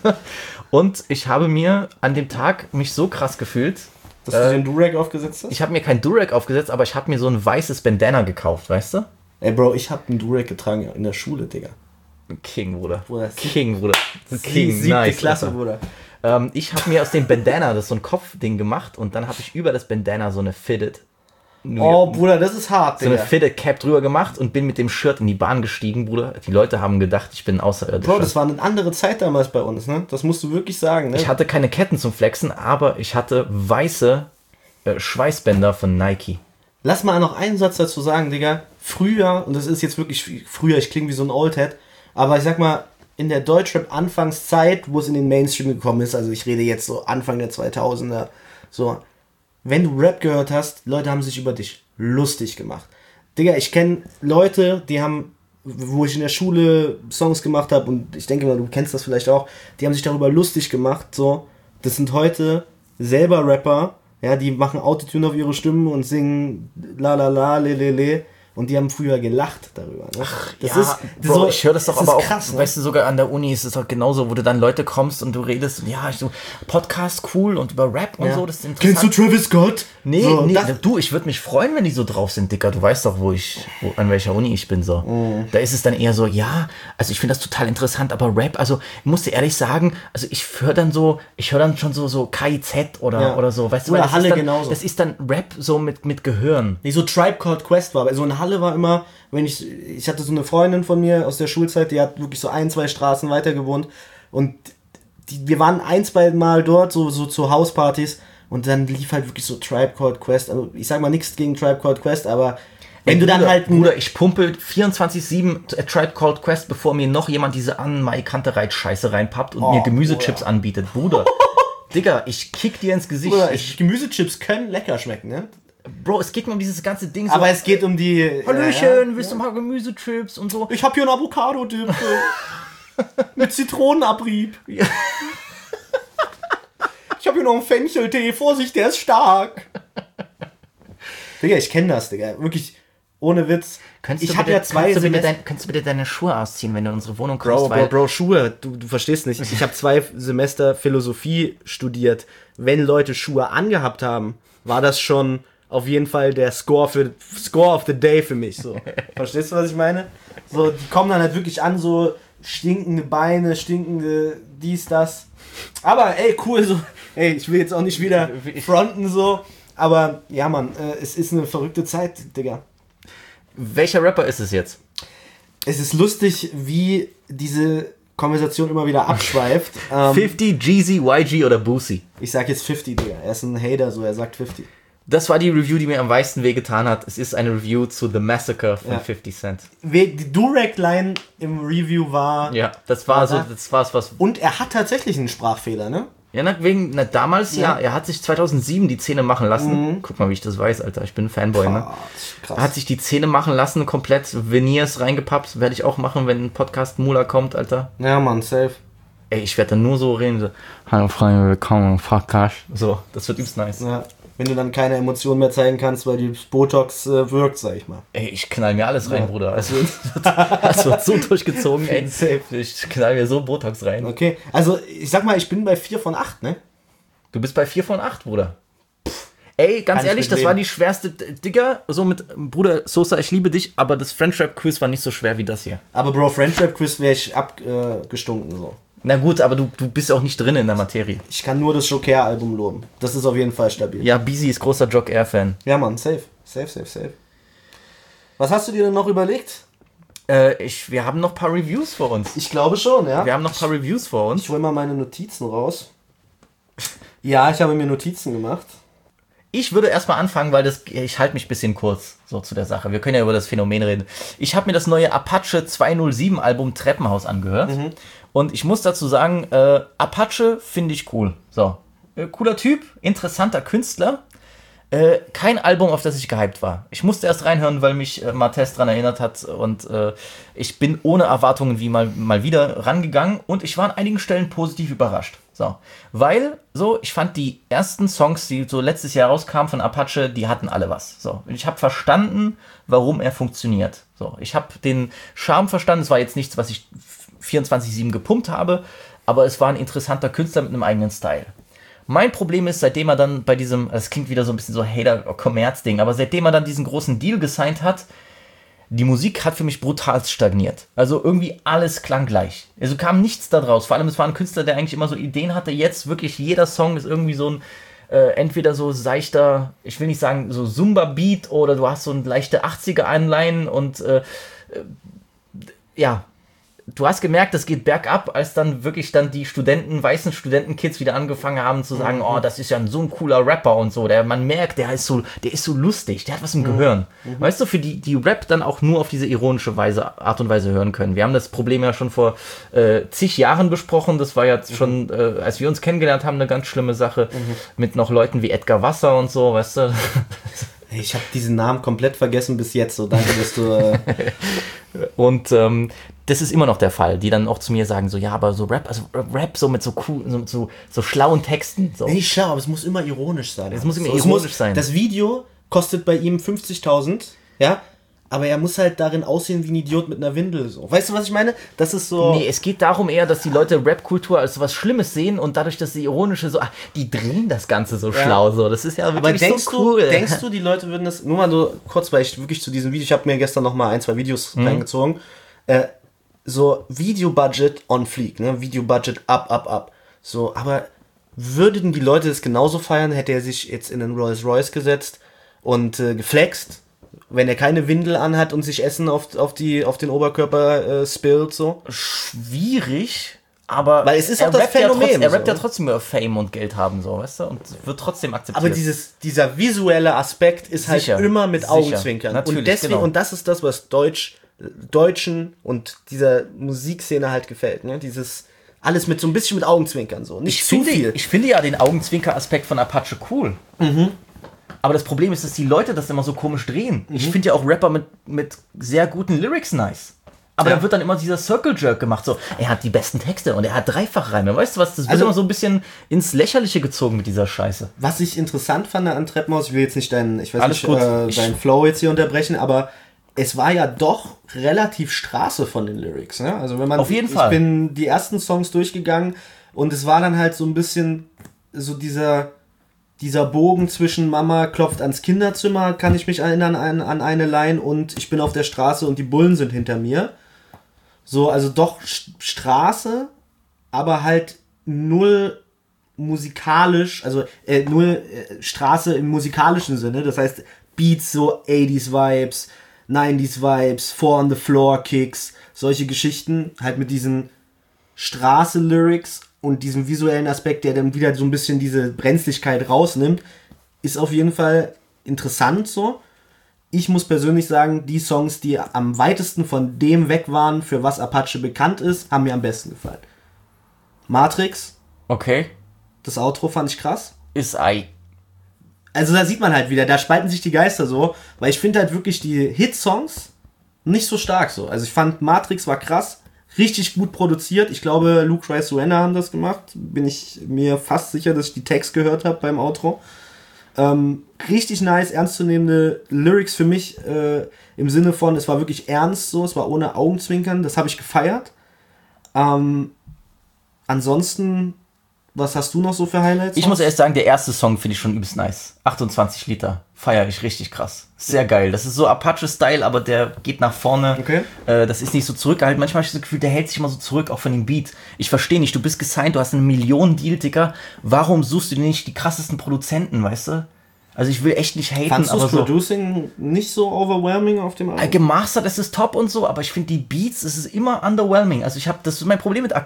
Und ich habe mir an dem Tag mich so krass gefühlt. Dass du den Durag aufgesetzt hast? Ich habe mir kein Durag aufgesetzt, aber ich habe mir so ein weißes Bandana gekauft, weißt du? Ey Bro, ich habe einen Durag getragen in der Schule, Digga. King, Bruder. King, Bruder. King, 7. nice, Klasse, Alter. Bruder. Ich habe mir aus dem Bandana so ein Kopfding gemacht und dann habe ich über das Bandana so eine Fitted. Oh, Bruder, das ist hart, Digga. So eine Digga. Fitted Cap drüber gemacht und bin mit dem Shirt in die Bahn gestiegen, Bruder. Die Leute haben gedacht, ich bin außerirdisch. Bro, das war eine andere Zeit damals bei uns, ne? Das musst du wirklich sagen, ne? Ich hatte keine Ketten zum Flexen, aber ich hatte weiße Schweißbänder von Nike. Lass mal noch einen Satz dazu sagen, Digga. Früher, und das ist jetzt wirklich früher, ich klinge wie so ein Oldhead, aber ich sag mal, in der Deutschrap-Anfangszeit, wo es in den Mainstream gekommen ist, also ich rede jetzt so Anfang der 2000er, so, wenn du Rap gehört hast, Leute haben sich über dich lustig gemacht. Digga, ich kenne Leute, die haben, wo ich in der Schule Songs gemacht habe, und ich denke mal, du kennst das vielleicht auch, die haben sich darüber lustig gemacht, so, das sind heute selber Rapper, ja, die machen Autotune auf ihre Stimmen und singen la la la, le le le. Und die haben früher gelacht darüber. Ne? Ach, das ist Bro, so, ich höre das doch aber auch, krass, ne? Weißt du, sogar an der Uni ist es doch genauso, wo du dann Leute kommst und du redest, und ja, so Podcast cool und über Rap und so, das ist interessant. Kennst du Travis Scott? Nee, so, nee, du, ich würde mich freuen, wenn die so drauf sind, Dicker. Du weißt doch, an welcher Uni ich bin, so. Da ist es dann eher so, ja, also ich finde das total interessant, aber Rap, also ich muss dir ehrlich sagen, also ich höre dann schon so KIZ oder so, weißt du, oder das Halle ist dann, genauso. Das ist dann Rap so mit Gehirn. Nee, so Tribe Called Quest war, so eine Halle war immer, wenn ich hatte so eine Freundin von mir aus der Schulzeit, die hat wirklich so 1-2 Straßen weiter gewohnt und wir waren 1-2 Mal dort, so zu Hauspartys, und dann lief halt wirklich so Tribe Called Quest, also ich sag mal nichts gegen Tribe Called Quest, aber wenn du dann halt... Bruder, ich pumpe 24/7 Tribe Called Quest, bevor mir noch jemand diese An-Mai-Kantereit-Scheiße reinpappt und mir Gemüsechips anbietet. Bruder, Digga, ich kick dir ins Gesicht. Bruder, Gemüsechips können lecker schmecken, ne? Bro, es geht mir um dieses ganze Ding. So, aber es geht um die... Hallöchen, willst du mal Gemüsechips und so? Ich hab hier einen Avocado-Dip mit Zitronenabrieb. Ja. Ich hab hier noch einen Fencheltee. Vorsicht, der ist stark. Digga, ich kenne das, Digga. Wirklich, ohne Witz. Kannst du bitte deine Schuhe ausziehen, wenn du in unsere Wohnung kommst? Bro, Schuhe. Du verstehst nicht. Ich habe 2 Semester Philosophie studiert. Wenn Leute Schuhe angehabt haben, war das schon auf jeden Fall der Score of the Day für mich. So. Verstehst du, was ich meine? So, die kommen dann halt wirklich an, so stinkende Beine, stinkende dies, das. Aber ey, cool, so, ey, ich will jetzt auch nicht wieder fronten, so. Aber ja, Mann, es ist eine verrückte Zeit, Digga. Welcher Rapper ist es jetzt? Es ist lustig, wie diese Konversation immer wieder abschweift. 50, Jeezy, YG oder Boosie? Ich sag jetzt 50, Digga. Er ist ein Hater, so, er sagt 50. Das war die Review, die mir am meisten wehgetan hat. Es ist eine Review zu The Massacre von 50 Cent. Die Durag-Line im Review war... Ja, das war's was... Und er hat tatsächlich einen Sprachfehler, ne? Ja, damals, ja. Er hat sich 2007 die Zähne machen lassen. Guck mal, wie ich das weiß, Alter. Ich bin ein Fanboy, ne? Krass. Er hat sich die Zähne machen lassen, komplett Veneers reingepappt. Werde ich auch machen, wenn ein Podcast Mula kommt, Alter. Ja, Mann, safe. Ey, ich werde dann nur so reden, so, hallo Freunde, willkommen im Podcast. So, das wird übelst nice. Ja, wenn du dann keine Emotionen mehr zeigen kannst, weil die Botox wirkt, sag ich mal. Ey, ich knall mir alles rein, Bruder. Es wird so durchgezogen, ey. Safe. Ich knall mir so Botox rein. Okay, also ich sag mal, ich bin bei 4 von 8, ne? Du bist bei 4 von 8, Bruder. Ey, ganz Kann ich ehrlich, das mitleben. war die schwerste, Digga, so mit, Bruder Sosa, ich liebe dich, aber das French-Rap-Quiz war nicht so schwer wie das hier. Aber Bro, Friendship-Quiz wäre ich abgestunken so. Na gut, aber du bist auch nicht drin in der Materie. Ich kann nur das Joker-Album loben. Das ist auf jeden Fall stabil. Ja, Beezy ist großer Jock Air-Fan. Ja, Mann, safe. Safe. Was hast du dir denn noch überlegt? Wir haben noch ein paar Reviews vor uns. Ich glaube schon, ja. Wir haben noch ein paar Reviews vor uns. Ich hole mal meine Notizen raus. Ja, ich habe mir Notizen gemacht. Ich würde erstmal anfangen, weil ich halte mich ein bisschen kurz so zu der Sache. Wir können ja über das Phänomen reden. Ich habe mir das neue Apache 207 Album Treppenhaus angehört. Und ich muss dazu sagen, Apache finde ich cool. So, cooler Typ, interessanter Künstler. Kein Album, auf das ich gehypt war. Ich musste erst reinhören, weil mich Martes dran erinnert hat und ich bin ohne Erwartungen wie mal wieder rangegangen und ich war an einigen Stellen positiv überrascht. So, weil ich fand die ersten Songs, die so letztes Jahr rauskamen von Apache, die hatten alle was. So, ich habe verstanden, warum er funktioniert. So, ich habe den Charme verstanden. Es war jetzt nichts, was ich 24/7 gepumpt habe, aber es war ein interessanter Künstler mit einem eigenen Style. Mein Problem ist, seitdem er dann bei diesem, das klingt wieder so ein bisschen so Hater-Kommerz-Ding, aber seitdem er dann diesen großen Deal gesigned hat, die Musik hat für mich brutal stagniert. Also irgendwie alles klang gleich. Also kam nichts da draus. Vor allem, es war ein Künstler, der eigentlich immer so Ideen hatte. Jetzt wirklich jeder Song ist irgendwie so ein, entweder so seichter, ich will nicht sagen so Zumba-Beat oder du hast so ein leichte 80er-Anleihen und ja, du hast gemerkt, das geht bergab, als dann wirklich dann die weißen Studentenkids wieder angefangen haben zu sagen, oh, das ist ja so ein cooler Rapper und so. Man merkt, der ist so lustig, der hat was im Gehirn. Weißt du, für die Rap dann auch nur auf diese ironische Art und Weise hören können. Wir haben das Problem ja schon vor zig Jahren besprochen. Das war ja schon, als wir uns kennengelernt haben, eine ganz schlimme Sache mit noch Leuten wie Edgar Wasser und so, weißt du. Ich habe diesen Namen komplett vergessen bis jetzt. So, danke, dass du... Und das ist immer noch der Fall, die dann auch zu mir sagen, so, ja, aber so Rap so mit so cool, so schlauen Texten. So. Nee, schau, aber es muss immer ironisch sein. Es muss immer ironisch sein. Das Video kostet bei ihm 50.000, ja, aber er muss halt darin aussehen wie ein Idiot mit einer Windel. So. Weißt du, was ich meine? Das ist so... Nee, es geht darum eher, dass die Leute Rap-Kultur als so was Schlimmes sehen und dadurch, dass die ironische die drehen das Ganze so schlau. So. Das ist ja wirklich aber so cool. Denkst du, die Leute würden das... Nur mal so kurz, weil ich wirklich zu diesem Video... Ich habe mir gestern noch mal 1-2 Videos reingezogen. So Video-Budget on fleek, ne? Video-Budget up. So, aber würden die Leute das genauso feiern, hätte er sich jetzt in einen Rolls-Royce gesetzt und geflext, wenn er keine Windel anhat und sich Essen auf den Oberkörper spillt, so? Schwierig, aber weil es ist auch das Phänomen. Er rappt ja trotzdem über Fame und Geld haben, so, weißt du, und wird trotzdem akzeptiert. Aber dieser visuelle Aspekt ist halt immer mit Augenzwinkern. Natürlich, und deswegen, und das ist das, was Deutschen und dieser Musikszene halt gefällt, ne? Dieses alles mit so ein bisschen mit Augenzwinkern, so. Nicht zu viel. Ich finde ja den Augenzwinker-Aspekt von Apache cool. Aber das Problem ist, dass die Leute das immer so komisch drehen. Ich finde ja auch Rapper mit sehr guten Lyrics nice. Aber da wird dann immer dieser Circle Jerk gemacht, so, er hat die besten Texte und er hat Dreifachreime. Weißt du was, das wird immer so ein bisschen ins Lächerliche gezogen mit dieser Scheiße. Was ich interessant fand an Treppenhaus, ich will jetzt nicht deinen Flow jetzt hier unterbrechen, aber es war ja doch relativ Straße von den Lyrics, ne? Also wenn man... Auf jeden Fall. Ich bin die ersten Songs durchgegangen und es war dann halt so ein bisschen so dieser Bogen zwischen Mama klopft ans Kinderzimmer, kann ich mich erinnern an eine Line, und ich bin auf der Straße und die Bullen sind hinter mir. So, also doch Straße, aber halt null musikalisch, also null Straße im musikalischen Sinne. Das heißt, Beats so 80s Vibes, 90s Vibes, Four on the Floor Kicks, solche Geschichten, halt mit diesen Straße-Lyrics und diesem visuellen Aspekt, der dann wieder so ein bisschen diese Brenzlichkeit rausnimmt, ist auf jeden Fall interessant so. Ich muss persönlich sagen, die Songs, die am weitesten von dem weg waren, für was Apache bekannt ist, haben mir am besten gefallen. Matrix. Okay. Das Outro fand ich krass. Also da sieht man halt wieder, da spalten sich die Geister so, weil ich finde halt wirklich die Hit-Songs nicht so stark so. Also ich fand Matrix war krass, richtig gut produziert. Ich glaube, Luke Rice Suena haben das gemacht. Bin ich mir fast sicher, dass ich die Tags gehört habe beim Outro. Richtig nice, ernstzunehmende Lyrics für mich, im Sinne von, es war wirklich ernst so, es war ohne Augenzwinkern, das habe ich gefeiert. Ansonsten Was hast du noch so für Highlights? Ich muss erst sagen, der erste Song finde ich schon übelst nice. 28 Liter. Feier ich richtig krass. Sehr geil. Das ist so Apache-Style, aber der geht nach vorne. Okay. Das ist nicht so zurückgehalten. Manchmal habe ich das Gefühl, der hält sich immer so zurück, auch von dem Beat. Ich verstehe nicht, du bist gesigned, du hast einen Millionen-Deal, Digga. Warum suchst du dir nicht die krassesten Produzenten, weißt du? Also ich will echt nicht haten, Fandst du aber das so Producing nicht so overwhelming auf dem Album? gemastert, es ist top und so, aber ich finde die Beats, es ist immer underwhelming. Also das ist mein Problem mit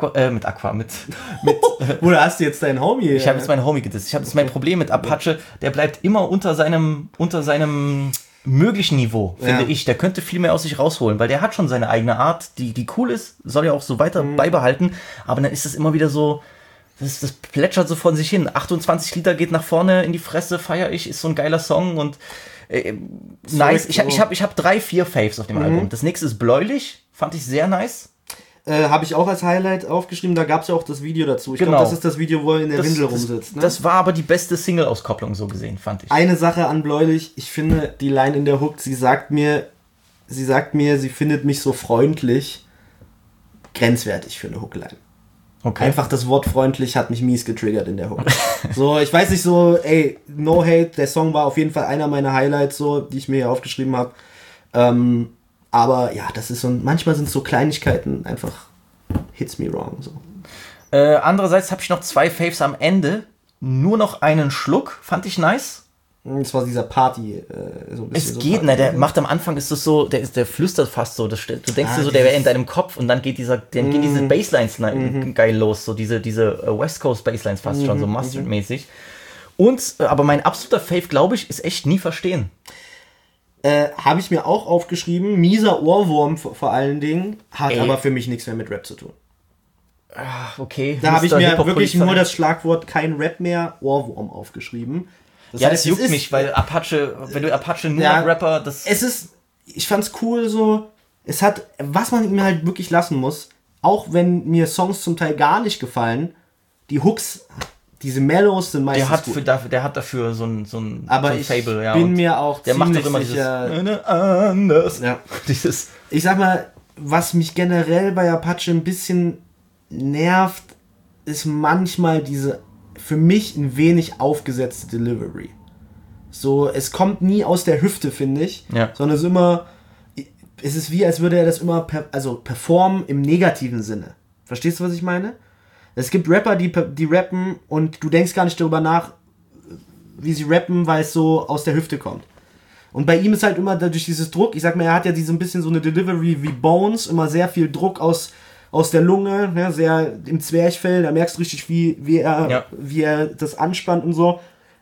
Oder hast du jetzt deinen Homie? ich habe jetzt meinen Homie gedisst. Ich habe jetzt mein Problem mit Apache, der bleibt immer unter seinem möglichen Niveau, finde ich. Der könnte viel mehr aus sich rausholen, weil der hat schon seine eigene Art, die cool ist, soll ja auch so weiter beibehalten, aber dann ist es immer wieder so, das plätschert so von sich hin. 28 Liter geht nach vorne in die Fresse, feier ich, ist so ein geiler Song und nice. Ich hab 3, 4 Faves auf dem Album. Das nächste ist Bläulich, fand ich sehr nice. Habe ich auch als Highlight aufgeschrieben, da gab es ja auch das Video dazu. Ich Genau. glaube, das ist das Video, wo er in der Windel rumsitzt. Ne? Das war aber die beste Single-Auskopplung so gesehen, fand ich. Eine Sache an Bläulich, ich finde die Line in der Hook, sie sagt mir, sie findet mich so freundlich, grenzwertig für eine Hookline. Okay. Einfach das Wort freundlich hat mich mies getriggert in der Hook. So, ich weiß nicht so, ey, no hate, der Song war auf jeden Fall einer meiner Highlights, so, die ich mir hier aufgeschrieben habe. Aber ja, das ist so, manchmal sind so Kleinigkeiten einfach hits me wrong. So. Andererseits habe ich noch 2 Faves am Ende. Nur noch einen Schluck, fand ich nice. Das war dieser Party, so ein bisschen. Es so geht, Party. ne, der macht am Anfang, ist das so, der flüstert fast so, du denkst dir so, der wäre in deinem Kopf und dann gehen diese Basslines geil los, so diese West Coast Basslines fast schon, so Mustard-mäßig. Und, aber mein absoluter Fave, glaube ich, ist echt Nie verstehen. Habe ich mir auch aufgeschrieben, mieser Ohrwurm vor allen Dingen, hat aber für mich nichts mehr mit Rap zu tun. Ach, okay. Da habe ich mir Hip-Hop wirklich Polizei. nur das Schlagwort kein Rap mehr, Ohrwurm aufgeschrieben. Das Ja, heißt, das juckt es ist- mich, weil Apache, wenn du Apache nur Ja, noch Rapper, das... Es ist, ich fand's cool so, es hat, was man ihm halt wirklich lassen muss, auch wenn mir Songs zum Teil gar nicht gefallen, die Hooks, diese Mellows sind meistens der hat dafür so ein Aber so ein ich Fable, ja. bin und mir auch der macht ziemlich doch immer sicher, anders. Ja. Dieses... Ich sag mal, was mich generell bei Apache ein bisschen nervt, ist manchmal diese, für mich ein wenig aufgesetzte Delivery. So, es kommt nie aus der Hüfte, finde ich, Ja. sondern es ist wie, als würde er das immer performen im negativen Sinne. Verstehst du, was ich meine? Es gibt Rapper, die rappen und du denkst gar nicht darüber nach, wie sie rappen, weil es so aus der Hüfte kommt. Und bei ihm ist halt immer durch dieses Druck, ich sag mal, er hat ja ein bisschen so eine Delivery wie Bones, immer sehr viel Druck aus der Lunge, ne, sehr im Zwerchfell, da merkst du richtig, wie er das anspannt und so.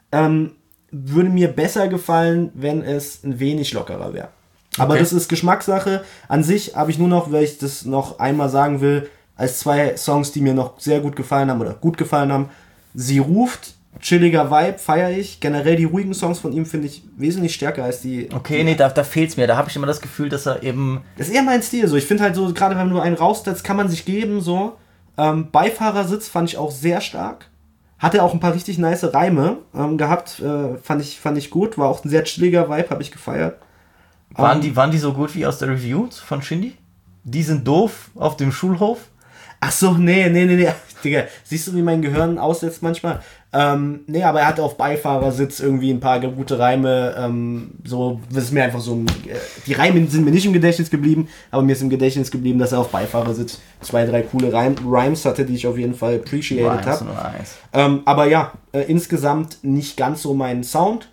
Würde mir besser gefallen, wenn es ein wenig lockerer wäre. Aber das ist Geschmackssache. An sich habe ich nur noch, weil ich das noch einmal sagen will, als 2 Songs, die mir noch sehr gut gefallen haben oder gut gefallen haben. Sie ruft, chilliger Vibe, feiere ich. Generell die ruhigen Songs von ihm finde ich wesentlich stärker als die... Okay, nee, da fehlt's mir. Da habe ich immer das Gefühl, dass er eben... Das ist eher mein Stil, so. Ich finde halt so, gerade wenn du einen raussetzt, kann man sich geben, so. Beifahrersitz fand ich auch sehr stark. Hatte auch ein paar richtig nice Reime gehabt, fand ich gut. War auch ein sehr chilliger Vibe, habe ich gefeiert. Waren die so gut wie aus der Review von Shindy? Die sind doof auf dem Schulhof? Ach so, nee. Digga, siehst du, wie mein Gehirn aussetzt manchmal? Nee, aber er hatte auf Beifahrersitz irgendwie ein paar gute Reime. So, das ist mir einfach so die Reime sind mir nicht im Gedächtnis geblieben, aber mir ist im Gedächtnis geblieben, dass er auf Beifahrersitz 2, 3 coole Rhymes hatte, die ich auf jeden Fall appreciated habe. Aber ja, insgesamt nicht ganz so mein Sound.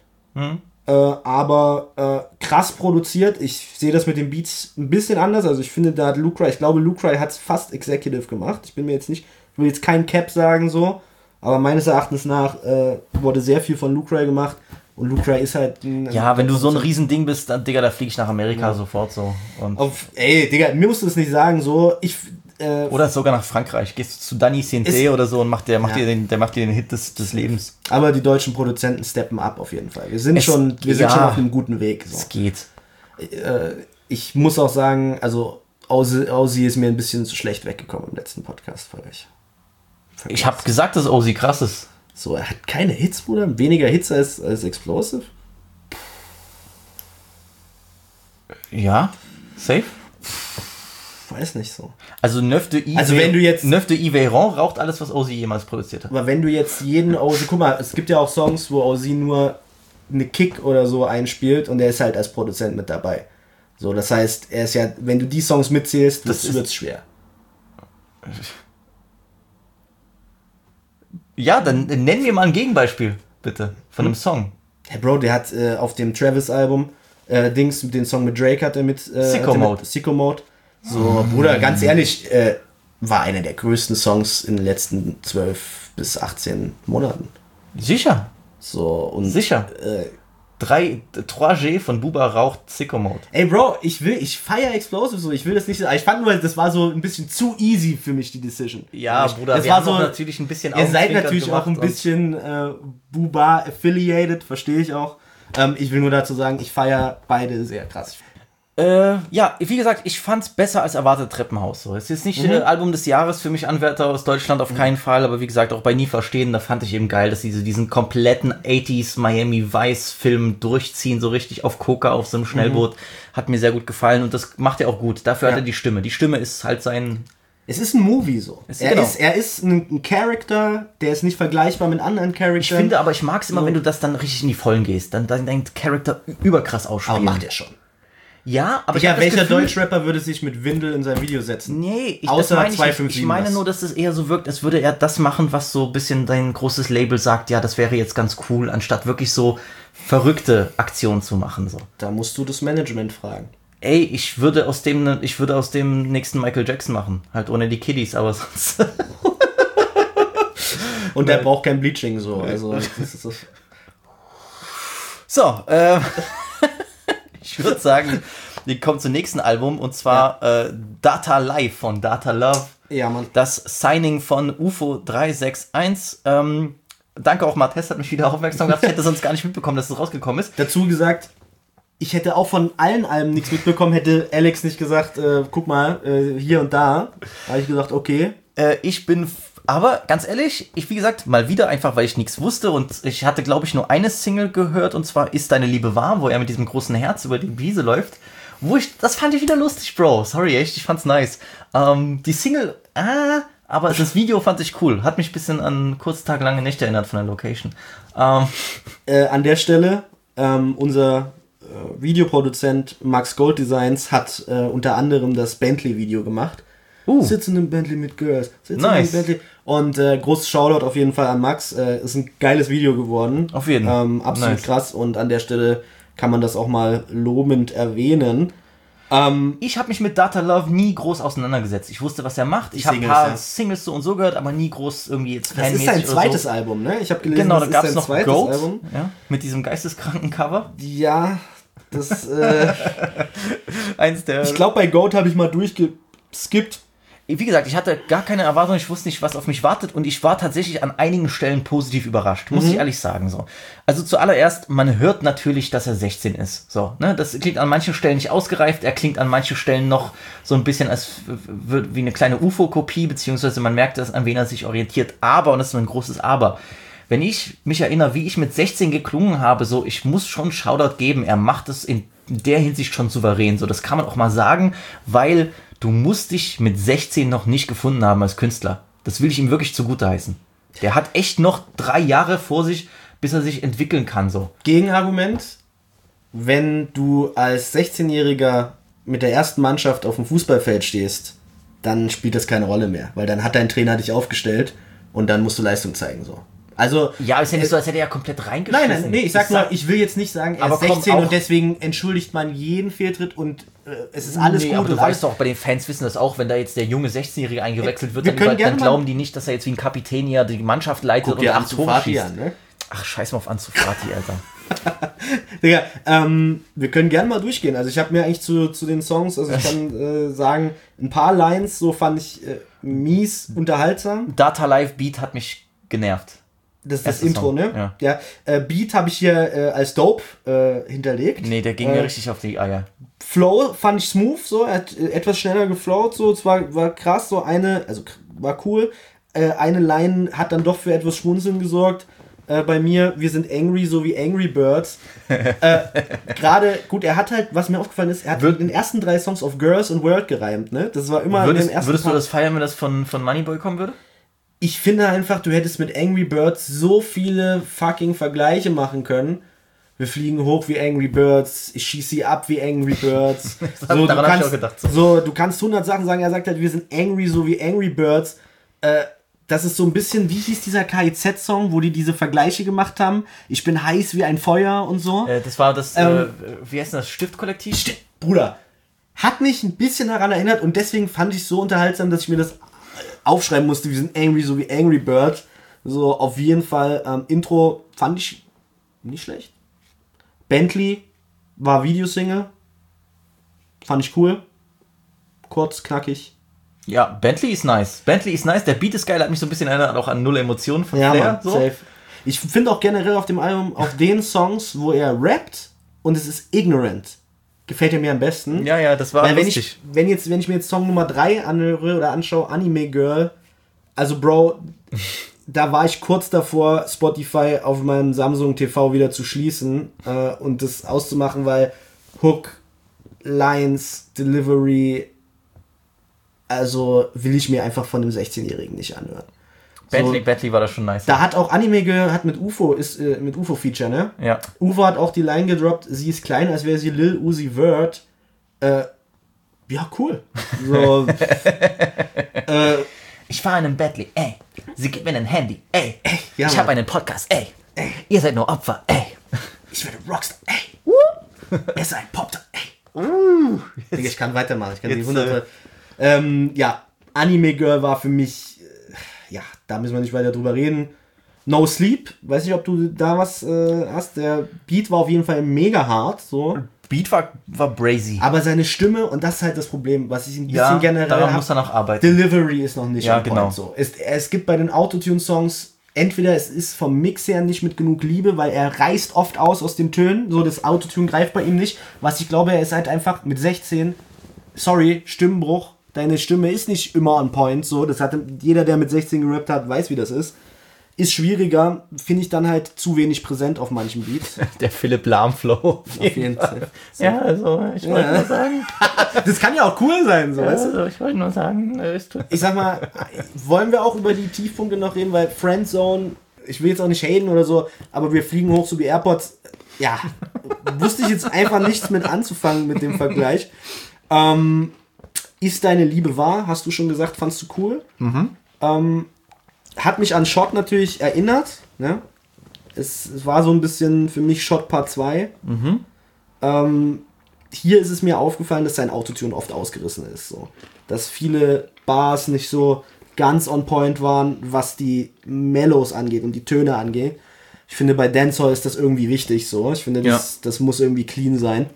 Aber krass produziert. Ich sehe das mit den Beats ein bisschen anders. Also ich finde, da hat Luke Cry hat es fast executive gemacht. Ich will jetzt kein Cap sagen so, aber meines Erachtens nach wurde sehr viel von Luke Cry gemacht und Luke Cry ist halt Ja, wenn du so ein Riesending bist, dann, Digga, da fliege ich nach Amerika sofort so. Und Digga, mir musst du das nicht sagen so. oder sogar nach Frankreich. Gehst du zu Danny Ciente oder so und macht dir den Hit des Lebens. Aber die deutschen Produzenten steppen up auf jeden Fall. Wir sind schon auf einem guten Weg. So. Es geht. Ich muss auch sagen, also Ozzy ist mir ein bisschen zu schlecht weggekommen im letzten Podcast für euch. Ich habe gesagt, dass Ozzy krass ist. So, er hat keine Hits, Bruder. Weniger Hits als Explosive. Ja, safe. weiß nicht so. Also Neuf de Yveron raucht alles, was Ozzy jemals produziert hat. Aber wenn du jetzt jeden Ozzy, guck mal, es gibt ja auch Songs, wo Ozzy nur eine Kick oder so einspielt und er ist halt als Produzent mit dabei. So, das heißt, er ist ja, wenn du die Songs mitzählst, das wird's schwer. Ja, dann nenn mir mal ein Gegenbeispiel, bitte, von einem Song. Hey Bro, der hat auf dem Travis-Album den Song mit Drake hat er mit Sicko Mode. Sicko Mode. So, Bruder, ganz ehrlich, war einer der größten Songs in den letzten 12 bis 18 Monaten. Sicher. So, und Sicher. 3G von Buba raucht Sicko Mode. Ey Bro, ich feier Explosive so, ich will das nicht, ich fand nur, das war so ein bisschen zu easy für mich, die Decision. Ja, Bruder, das wir war haben so, natürlich ein bisschen ihr seid natürlich auch ein bisschen Buba affiliated, verstehe ich auch. Ich will nur dazu sagen, ich feier beide sehr krass. Ja, wie gesagt, ich fand's besser als erwartet Treppenhaus. So. Es ist nicht Album des Jahres für mich, Anwärter aus Deutschland auf keinen Fall, aber wie gesagt, auch bei Nie Verstehen, da fand ich eben geil, dass sie diesen kompletten 80s Miami Vice Film durchziehen, so richtig auf Coca, auf so einem Schnellboot. Hat mir sehr gut gefallen und das macht er auch gut. Dafür hat er die Stimme. Die Stimme ist halt sein... Es ist ein Movie so. Er ist ein Charakter, der ist nicht vergleichbar mit anderen Charakteren. Ich finde aber, ich mag's immer, wenn du das dann richtig in die Vollen gehst. Dann dein Charakter überkrass ausspielen. Aber macht er schon. Ja, aber ja, welcher Deutschrapper würde sich mit Windel in sein Video setzen? Nee, außer 257. Ich meine nur, dass es eher so wirkt, als würde er das machen, was so ein bisschen dein großes Label sagt, ja, das wäre jetzt ganz cool, anstatt wirklich so verrückte Aktionen zu machen. So. Da musst du das Management fragen. Ey, ich würde aus dem nächsten Michael Jackson machen. Halt ohne die Kiddies, aber sonst. Und der braucht kein Bleaching so. Also, das ist das. So, ich würde sagen, wir kommen zum nächsten Album und zwar Data Live von Data Love. Ja, Mann. Das Signing von UFO 361. Danke auch, Matthias hat mich wieder aufmerksam gemacht. Ich hätte sonst gar nicht mitbekommen, dass es rausgekommen ist. Dazu gesagt, ich hätte auch von allen Alben nichts mitbekommen, hätte Alex nicht gesagt, guck mal, hier und da. Da habe ich gesagt, okay. Aber ganz ehrlich, wie gesagt, mal wieder einfach, weil ich nichts wusste und ich hatte, glaube ich, nur eine Single gehört und zwar Ist deine Liebe warm, wo er mit diesem großen Herz über die Wiese läuft. Das fand ich wieder lustig, Bro. Sorry, echt, ich fand's nice. Die Single, aber das Video fand ich cool. Hat mich ein bisschen an kurze Tage lange Nächte erinnert von der Location. An der Stelle, unser Videoproduzent Max Gold Designs hat unter anderem das Bentley-Video gemacht. Sitzen im Bentley mit Girls. Nice. Im Bentley. Und großes Shoutout auf jeden Fall an Max. Ist ein geiles Video geworden. Auf jeden Fall. Absolut nice. Krass. Und an der Stelle kann man das auch mal lobend erwähnen. Ich habe mich mit Data Love nie groß auseinandergesetzt. Ich wusste, was er macht. Ich habe ein paar Singles so und so gehört, aber nie groß irgendwie jetzt fanmäßig. Das ist sein zweites Album, ne? Ich habe gelesen, genau, da gab es noch Goat, Album. Ja, mit diesem geisteskranken Cover. Ja, das eins der. Ich glaube, bei Goat habe ich mal durchgeskippt. Wie gesagt, ich hatte gar keine Erwartung, ich wusste nicht, was auf mich wartet und ich war tatsächlich an einigen Stellen positiv überrascht, muss ich ehrlich sagen. So. Also zuallererst, man hört natürlich, dass er 16 ist. So, ne? Das klingt an manchen Stellen nicht ausgereift, er klingt an manchen Stellen noch so ein bisschen als wie eine kleine UFO-Kopie, beziehungsweise man merkt, an wen er sich orientiert. Aber, und das ist ein großes Aber, wenn ich mich erinnere, wie ich mit 16 geklungen habe, so, ich muss schon Shoutout geben, er macht es in der Hinsicht schon souverän. So, das kann man auch mal sagen, weil du musst dich mit 16 noch nicht gefunden haben als Künstler. Das will ich ihm wirklich zugute heißen. Der hat echt noch 3 Jahre vor sich, bis er sich entwickeln kann. So. Gegenargument, wenn du als 16-Jähriger mit der ersten Mannschaft auf dem Fußballfeld stehst, dann spielt das keine Rolle mehr. Weil dann hat dein Trainer dich aufgestellt und dann musst du Leistung zeigen. So. Also, ja, aber ist ja nicht so, als hätte er ja komplett reingeschissen. Nein, ich sag nur, ich will jetzt nicht sagen, er ist 16 und deswegen entschuldigt man jeden Fehltritt und es ist alles gut. Aber du weißt doch, bei den Fans wissen das auch, wenn da jetzt der junge 16-Jährige eingewechselt wird, dann glauben die nicht, dass er jetzt wie ein Kapitän hier die Mannschaft leitet und 8 Tore schießt. An, ne? Ach, scheiß mal auf Ansu Fati, Alter. Digga, wir können gerne mal durchgehen. Also ich habe mir eigentlich zu den Songs, also ich kann sagen, ein paar Lines so fand ich mies unterhaltsam. Data Live Beat hat mich genervt. Das ist das Intro, ne? Ja. Beat habe ich hier als Dope hinterlegt. Nee, der ging mir richtig auf die Eier. Flow fand ich smooth, so. Er hat etwas schneller geflowt, so. Es war krass, so war cool. Eine Line hat dann doch für etwas Schmunzeln gesorgt. bei mir, wir sind angry, so wie Angry Birds. Gerade, gut, er hat halt, was mir aufgefallen ist, er hat in den ersten 3 Songs auf Girls und World gereimt, ne? Das war immer in dem ersten Würdest du Part. das feiern, wenn das von Moneyboy kommen würde? Ich finde einfach, du hättest mit Angry Birds so viele fucking Vergleiche machen können. Wir fliegen hoch wie Angry Birds, ich schieße sie ab wie Angry Birds. So, daran hab ich auch gedacht. So, du kannst 100 Sachen sagen, er sagt halt, wir sind angry, so wie Angry Birds. Das ist so ein bisschen, wie hieß dieser KIZ-Song, wo die diese Vergleiche gemacht haben? Ich bin heiß wie ein Feuer und so. Das war das, wie heißt das, Stiftkollektiv? Bruder, hat mich ein bisschen daran erinnert und deswegen fand ich es so unterhaltsam, dass ich mir das aufschreiben musste. Wir sind angry, so wie Angry Bird. So, auf jeden Fall. Intro fand ich nicht schlecht. Bentley war Videosingle. Fand ich cool. Kurz, knackig. Ja, Bentley ist nice. Der Beat ist geil, hat mich so ein bisschen erinnert auch an Null Emotionen von Flair. Mann, So. safe. Ich finde auch generell auf dem Album, auf den Songs, wo er rappt und es ist ignorant, gefällt er mir am besten. Ja, das war Weil lustig. wenn ich mir jetzt Song Nummer 3 anhöre oder anschaue, Anime Girl, also Bro, da war ich kurz davor, Spotify auf meinem Samsung TV wieder zu schließen und das auszumachen, weil Hook, Lines, Delivery, also will ich mir einfach von dem 16-Jährigen nicht anhören. Bentley war das schon nice. Da hat auch Anime Girl, hat mit UFO Feature, ne? Ja. UFO hat auch die Line gedroppt, sie ist klein, als wäre sie Lil Uzi Vert. Ja, cool. So, Ich fahre in einem Bentley, ey. Sie gibt mir ein Handy, ey. ja, ich Mann. habe einen Podcast, ey. Ihr seid nur Opfer, ey. Ich werde Rockstar, ey. Er ist ein Popstar, ey. Digga, ich kann weitermachen, ich kann die Jetzt, hunderte. Ja, Anime Girl war für mich, ja, da müssen wir nicht weiter drüber reden. No Sleep, weiß nicht, ob du da was hast. Der Beat war auf jeden Fall mega hart, so. Beat war brazy. Aber seine Stimme, und das ist halt das Problem, was ich ein bisschen generell daran hab, muss er noch arbeiten. Delivery ist noch nicht Ja, on point, genau. so. Es gibt bei den Autotune-Songs, entweder es ist vom Mix her nicht mit genug Liebe, weil er reißt oft aus den Tönen, so das Autotune greift bei ihm nicht, was ich glaube, er ist halt einfach mit 16, sorry, Stimmenbruch, deine Stimme ist nicht immer on point, so, das hat jeder, der mit 16 gerappt hat, weiß, wie das ist schwieriger, finde ich dann halt zu wenig präsent auf manchen Beats. Der Philipp Lahm-Flow. Auf jeden Fall. Ja, also, ich wollte nur sagen. Das kann ja auch cool sein, so, weißt du? Also, ich wollte nur sagen, es tut. Ich sag mal, wollen wir auch über die Tiefpunkte noch reden, weil Friendzone, ich will jetzt auch nicht haten oder so, aber wir fliegen hoch so wie AirPods. Ja, wusste ich jetzt einfach nichts mit anzufangen mit dem Vergleich. Ist deine Liebe wahr? Hast du schon gesagt, fandst du cool? Hat mich an Shot natürlich erinnert. Ne? Es war so ein bisschen für mich Shot Part 2. Hier ist es mir aufgefallen, dass sein Autotune oft ausgerissen ist. So. Dass viele Bars nicht so ganz on point waren, was die Mellows angeht und die Töne angeht. Ich finde, bei Dancehall ist das irgendwie wichtig. So. Ich finde, das muss irgendwie clean sein.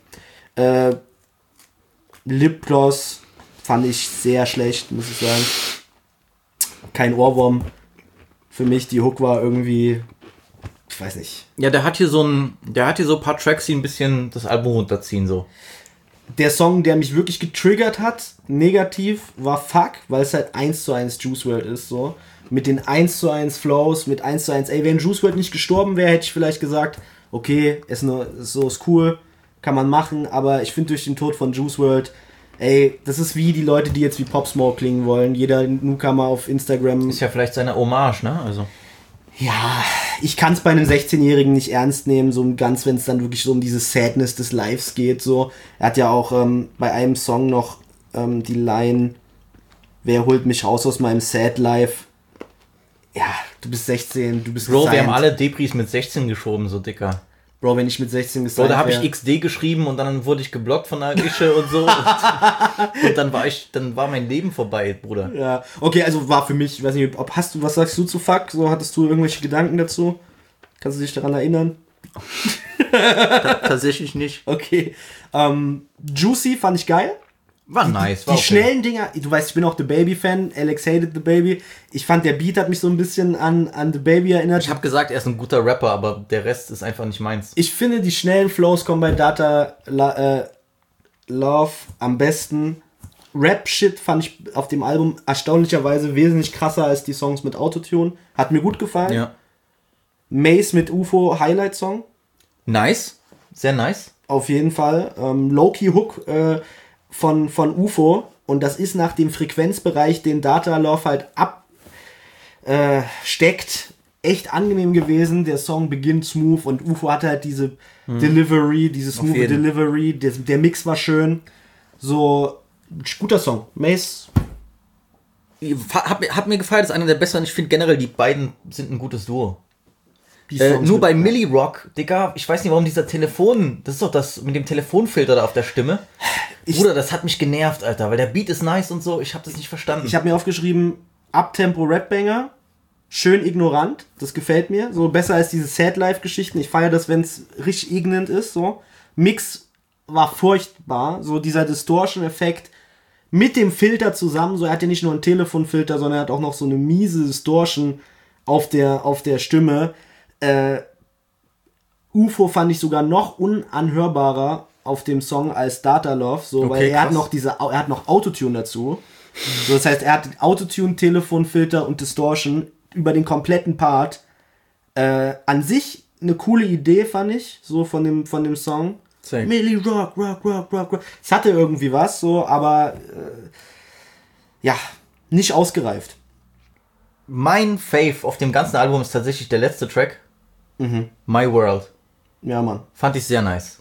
Lipgloss fand ich sehr schlecht, muss ich sagen. Kein Ohrwurm. Für mich, die Hook war irgendwie, ich weiß nicht. Ja, der hat hier so ein paar Tracks, die ein bisschen das Album runterziehen, so. Der Song, der mich wirklich getriggert hat, negativ, war Fuck, weil es halt 1:1 Juice WRLD ist, so. Mit den 1:1 Flows, mit 1:1, ey, wenn Juice WRLD nicht gestorben wäre, hätte ich vielleicht gesagt, okay, ist cool, kann man machen, aber ich finde durch den Tod von Juice WRLD, ey, das ist wie die Leute, die jetzt wie Pop Smoke klingen wollen. Jeder Newcomer auf Instagram. Ist ja vielleicht seine Hommage, ne? Also. Ja, ich kann es bei einem 16-Jährigen nicht ernst nehmen, so ganz, wenn es dann wirklich so um diese Sadness des Lives geht. So. Er hat ja auch bei einem Song noch die Line, wer holt mich raus aus meinem Sad Life? Ja, du bist 16, du bist Bro, wir gesigned. haben alle Depris mit 16 geschoben, so dicker. Bro, wenn ich mit 16 Bro, gesigned da habe wär- ich XD geschrieben und dann wurde ich geblockt von der Ische und so. Und dann war mein Leben vorbei, Bruder. Ja, okay, also war für mich, ich weiß nicht, was sagst du zu Fuck? So, hattest du irgendwelche Gedanken dazu? Kannst du dich daran erinnern? Tatsächlich nicht. Okay. Juicy fand ich geil. War nice. War Die okay. schnellen Dinger, du weißt, ich bin auch The Baby-Fan, Alex hated The Baby. Ich fand, der Beat hat mich so ein bisschen an The Baby erinnert. Ich habe gesagt, er ist ein guter Rapper, aber der Rest ist einfach nicht meins. Ich finde, die schnellen Flows kommen bei Data Love am besten. Rap-Shit fand ich auf dem Album erstaunlicherweise wesentlich krasser als die Songs mit Autotune. Hat mir gut gefallen. Ja. Mace mit UFO Highlight-Song. Nice. Sehr nice. Auf jeden Fall. Low-Key Hook von UFO. Und das ist nach dem Frequenzbereich, den Data Love halt absteckt, echt angenehm gewesen. Der Song beginnt smooth und UFO hatte halt diese Delivery, diese smooth Delivery. Der Mix war schön. So, guter Song. Mace. Hat mir gefallen, das ist einer der besseren. Ich finde generell, die beiden sind ein gutes Duo. Nur bei Millie Rock, Digga, ich weiß nicht, warum das ist doch das mit dem Telefonfilter da auf der Stimme. Bruder, das hat mich genervt, Alter, weil der Beat ist nice und so, ich habe das nicht verstanden. Ich habe mir aufgeschrieben, Uptempo-Rap-Banger, schön ignorant, das gefällt mir, so besser als diese Sad-Life-Geschichten. Ich feiere das, wenn es richtig ignorant ist, so. Mix war furchtbar, so dieser Distortion-Effekt mit dem Filter zusammen, so, er hat ja nicht nur einen Telefonfilter, sondern er hat auch noch so eine miese Distortion auf der Stimme. UFO fand ich sogar noch unanhörbarer auf dem Song als Data Love, so, weil er hat noch Autotune dazu. So, das heißt, er hat Autotune, Telefonfilter und Distortion über den kompletten Part. An sich eine coole Idee, fand ich, so von dem Song. Same. Millie Rock. Es hatte irgendwie was, so, aber ja, nicht ausgereift. Mein Fave auf dem ganzen Album ist tatsächlich der letzte Track. My World. Ja, Mann. Fand ich sehr nice.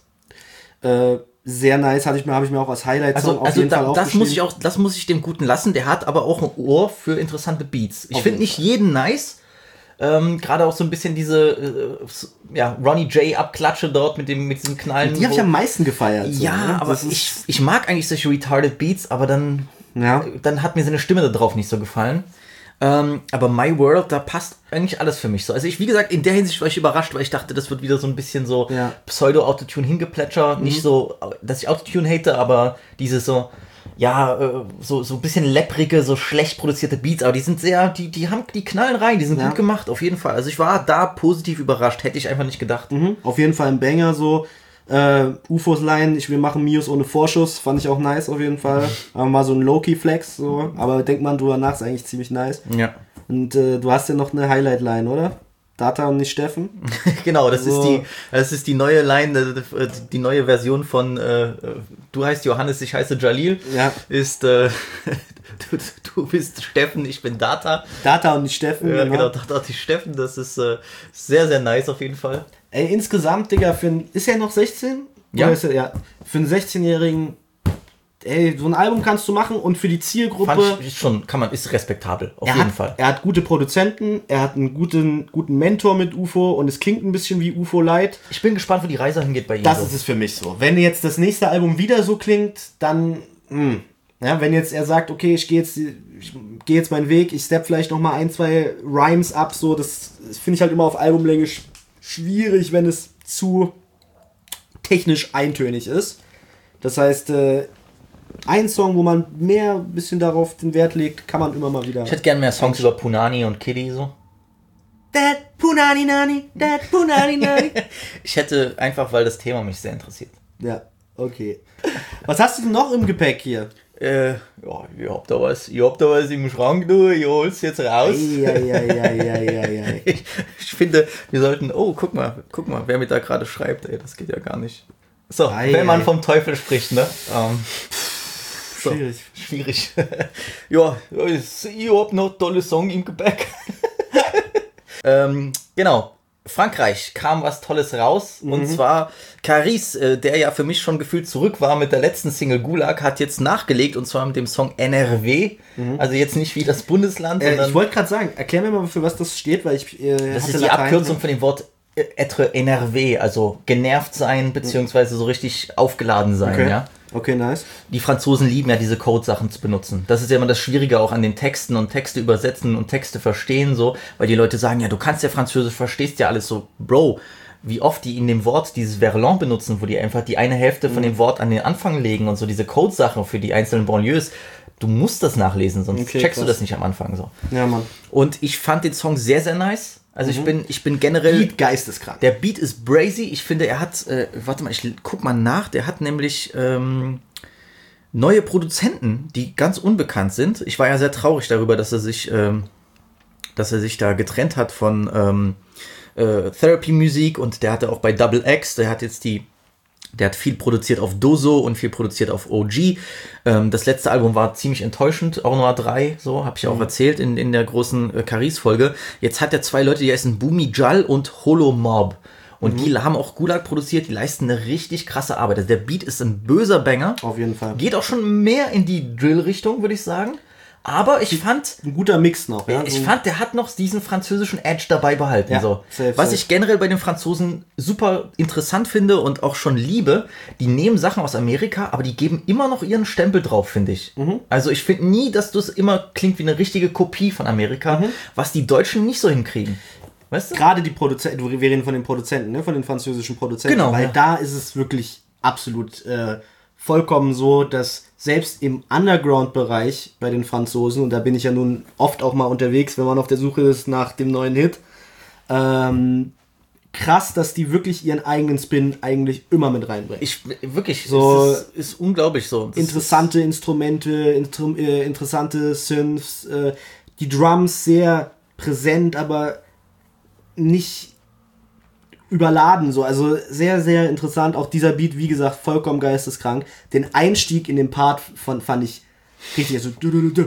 Sehr nice, habe ich mir auch als Highlight-Song auf jeden Fall aufgeschrieben. Das muss ich dem Guten lassen. Der hat aber auch ein Ohr für interessante Beats. Ich finde nicht jeden nice. Gerade auch so ein bisschen diese Ronnie J Abklatsche dort mit diesem Knallen. Die habe ich am meisten gefeiert. So, ja, ne? aber ich mag eigentlich solche retarded Beats, aber dann hat mir seine Stimme da drauf nicht so gefallen. Aber My World, da passt eigentlich alles für mich so. Also wie gesagt, in der Hinsicht war ich überrascht, weil ich dachte, das wird wieder so ein bisschen so Pseudo-Autotune hingeplätscher. Nicht so, dass ich Autotune hate, aber dieses so, so ein bisschen lepprige, so schlecht produzierte Beats, aber die sind die knallen rein, die sind gut gemacht, auf jeden Fall. Also ich war da positiv überrascht, hätte ich einfach nicht gedacht. Auf jeden Fall ein Banger, so. UFOs Line, ich will machen Mios ohne Vorschuss, fand ich auch nice auf jeden Fall. Aber mal so ein Low-Key-Flex, so. Aber denkt man drüber nach, ist eigentlich ziemlich nice. Ja. Und du hast ja noch eine Highlight-Line, oder? Data und nicht Steffen. Genau, das ist die neue Line, die neue Version von du heißt Johannes, ich heiße Jalil. Ja. Ist du bist Steffen, ich bin Data. Data und nicht Steffen. Ja, genau, Data und nicht Steffen. Das ist sehr, sehr nice auf jeden Fall. Ey, insgesamt, Digga, ist er noch 16? Ja. Oder für einen 16-Jährigen, ey, so ein Album kannst du machen und für die Zielgruppe... ist respektabel, auf jeden Fall. Er hat gute Produzenten, er hat einen guten Mentor mit UFO und es klingt ein bisschen wie UFO Light. Ich bin gespannt, wo die Reise hingeht bei ihm. Das ist es für mich so. Wenn jetzt das nächste Album wieder so klingt, dann... Ja, wenn jetzt er sagt, okay, ich gehe jetzt meinen Weg, ich step vielleicht noch mal 1-2 Rhymes ab, so, das finde ich halt immer auf Albumlänge schwierig, wenn es zu technisch eintönig ist. Das heißt, ein Song, wo man ein bisschen darauf den Wert legt, kann man immer mal wieder... Ich hätte gerne mehr Songs über Punani und Kiddy so. That Punani Nani, that Punani Nani. Ich hätte einfach, weil das Thema mich sehr interessiert. Ja, okay. Was hast du denn noch im Gepäck hier? Ihr habt da was im Schrank, du, ihr holt's jetzt raus. Ich finde, wir sollten, guck mal, wer mir da gerade schreibt, ey, das geht ja gar nicht. So, wenn man vom Teufel spricht, ne? Schwierig. Ja, ich hab noch tolle Song im Gepäck. Genau. Frankreich kam was Tolles raus, und zwar Caris, der ja für mich schon gefühlt zurück war mit der letzten Single Gulag, hat jetzt nachgelegt, und zwar mit dem Song NRW, also jetzt nicht wie das Bundesland, sondern... Ich wollte gerade sagen, erklär mir mal, für was das steht, weil ich das ist die Abkürzung von dem Wort être NRW, also genervt sein, beziehungsweise so richtig aufgeladen sein, ja. Okay, nice. Die Franzosen lieben ja diese Code-Sachen zu benutzen. Das ist ja immer das Schwierige auch an den Texten und Texte übersetzen und Texte verstehen, so, weil die Leute sagen, ja, du kannst ja Französisch, verstehst ja alles so. Bro, wie oft die in dem Wort dieses Verlan benutzen, wo die einfach die eine Hälfte von dem Wort an den Anfang legen und so diese Code-Sachen für die einzelnen Banlieues. Du musst das nachlesen, sonst checkst du das nicht am Anfang so. Ja, Mann. Und ich fand den Song sehr, sehr nice. Also ich bin generell... Beat geisteskrank. Der Beat ist brazy. Ich finde, er hat... warte mal, ich guck mal nach. Der hat nämlich neue Produzenten, die ganz unbekannt sind. Ich war ja sehr traurig darüber, dass er sich da getrennt hat von Therapy-Musik und der hatte auch bei Double X, der hat viel produziert auf Dozo und viel produziert auf OG. Das letzte Album war ziemlich enttäuschend, Au Noir 3, so habe ich auch erzählt in der großen Caris-Folge. Jetzt hat er 2 Leute, die heißen Boomy Jal und Holo Mob. Und die haben auch Gulag produziert, die leisten eine richtig krasse Arbeit. Also der Beat ist ein böser Banger. Auf jeden Fall. Geht auch schon mehr in die Drill-Richtung, würde ich sagen. Aber ich fand... Ein guter Mix noch. Ja? Ich fand, der hat noch diesen französischen Edge dabei behalten. Ja, so. safe, Was safe. ich generell bei den Franzosen super interessant finde und auch schon liebe, die nehmen Sachen aus Amerika, aber die geben immer noch ihren Stempel drauf, finde ich. Also ich finde nie, dass das immer klingt wie eine richtige Kopie von Amerika, was die Deutschen nicht so hinkriegen. Weißt du? Gerade die Produzenten, wir reden von den Produzenten, ne? Von den französischen Produzenten. Genau, Weil ja. da ist es wirklich absolut vollkommen so, dass selbst im Underground-Bereich bei den Franzosen, und da bin ich ja nun oft auch mal unterwegs, wenn man auf der Suche ist nach dem neuen Hit, krass, dass die wirklich ihren eigenen Spin eigentlich immer mit reinbringen. Wirklich, So- es ist unglaublich so. Das Interessante Instrumente, interessante Synths, die Drums sehr präsent, aber nicht überladen, so, also sehr, sehr interessant. Auch dieser Beat, wie gesagt, vollkommen geisteskrank. Den Einstieg in den Part fand ich richtig, also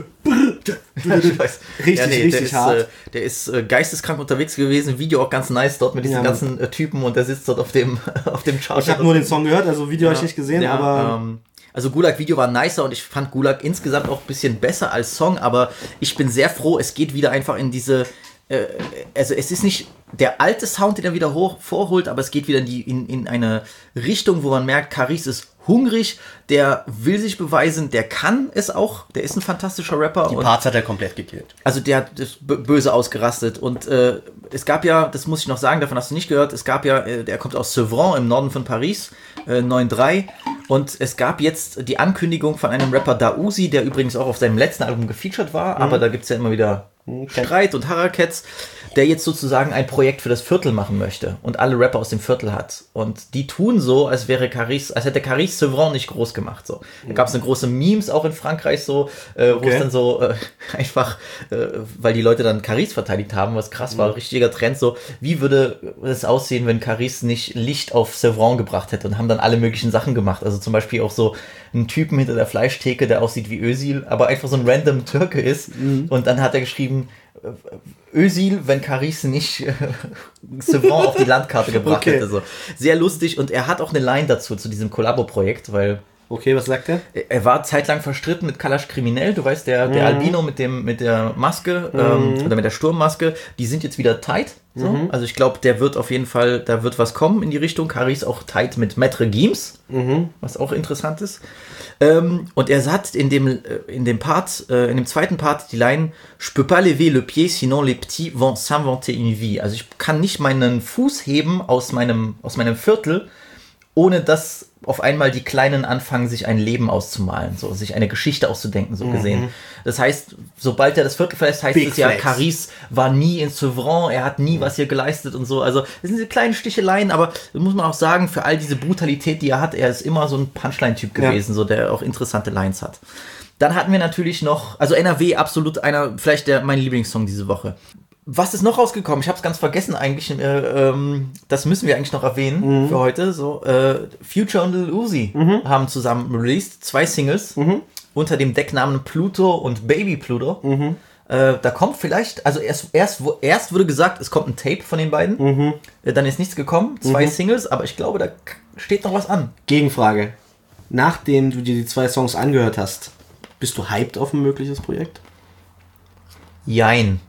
Ich weiß. richtig der hart. Ist, der ist geisteskrank unterwegs gewesen. Video auch ganz nice dort mit diesen Ja, ganzen Typen und der sitzt dort auf dem Chart. Ich habe nur den Song gehört, also Video habe ich nicht gesehen, Ja, aber also Gulag-Video war nicer und ich fand Gulag insgesamt auch ein bisschen besser als Song, aber ich bin sehr froh, es geht wieder einfach in diese, also es ist nicht der alte Sound, den er wieder vorholt, aber es geht wieder in eine Richtung, wo man merkt, Caris ist hungrig, der will sich beweisen, der kann es auch, der ist ein fantastischer Rapper. die und Parts hat er komplett gekillt. also der hat das böse ausgerastet und es gab ja, das muss ich noch sagen, davon hast du nicht gehört, es gab ja, der kommt aus Sevran im Norden von Paris, 9-3 und es gab jetzt die Ankündigung von einem Rapper Daouzi, der übrigens auch auf seinem letzten Album gefeatured war, aber da gibt es ja immer wieder Streit und Harakets, der jetzt sozusagen ein Projekt für das Viertel machen möchte und alle Rapper aus dem Viertel hat. Und die tun so, als hätte Caris Sevran nicht groß gemacht. So. Da gab es eine große Memes auch in Frankreich so, wo es dann so einfach, weil die Leute dann Caris verteidigt haben, was krass war, richtiger Trend so, wie würde es aussehen, wenn Caris nicht Licht auf Sevran gebracht hätte und haben dann alle möglichen Sachen gemacht. Also zum Beispiel auch so einen Typen hinter der Fleischtheke, der aussieht wie Özil, aber einfach so ein random Türke ist. Und dann hat er geschrieben, Özil, wenn Caris nicht Sevran auf die Landkarte gebracht hätte. So. Sehr lustig und er hat auch eine Line dazu, zu diesem Kollabo-Projekt, weil Okay, was sagt er? er war zeitlang verstritten mit Kalash Kriminell, du weißt, der Albino mit der Maske oder mit der Sturmmaske, die sind jetzt wieder tight. So. Also ich glaube, der wird auf jeden Fall, da wird was kommen in die Richtung. Caris auch tight mit Maître Gims, was auch interessant ist. Und er hat in dem zweiten Part die Line Je peux pas lever le pied, sinon les petits vont s'inventer une vie. Also ich kann nicht meinen Fuß heben aus meinem Viertel, ohne dass auf einmal die Kleinen anfangen, sich ein Leben auszumalen, so sich eine Geschichte auszudenken, so gesehen. Das heißt, sobald er das Viertel verlässt, heißt Big es ja, Flex. Caris war nie in Sevran, er hat nie was hier geleistet und so. Also das sind diese kleinen Sticheleien, aber das muss man auch sagen, für all diese Brutalität, die er hat, er ist immer so ein Punchline-Typ gewesen, so der auch interessante Lines hat. Dann hatten wir natürlich noch, also NRW absolut vielleicht mein Lieblingssong diese Woche. Was ist noch rausgekommen? Ich habe es ganz vergessen eigentlich. Das müssen wir eigentlich noch erwähnen für heute. So, Future und Lil Uzi haben zusammen released 2 Singles unter dem Decknamen Pluto und Baby Pluto. Da kommt vielleicht, also erst wurde gesagt, es kommt ein Tape von den beiden. Dann ist nichts gekommen, 2 Singles, aber ich glaube, da steht noch was an. Gegenfrage. Nachdem du dir die 2 Songs angehört hast, bist du hyped auf ein mögliches Projekt? Jein.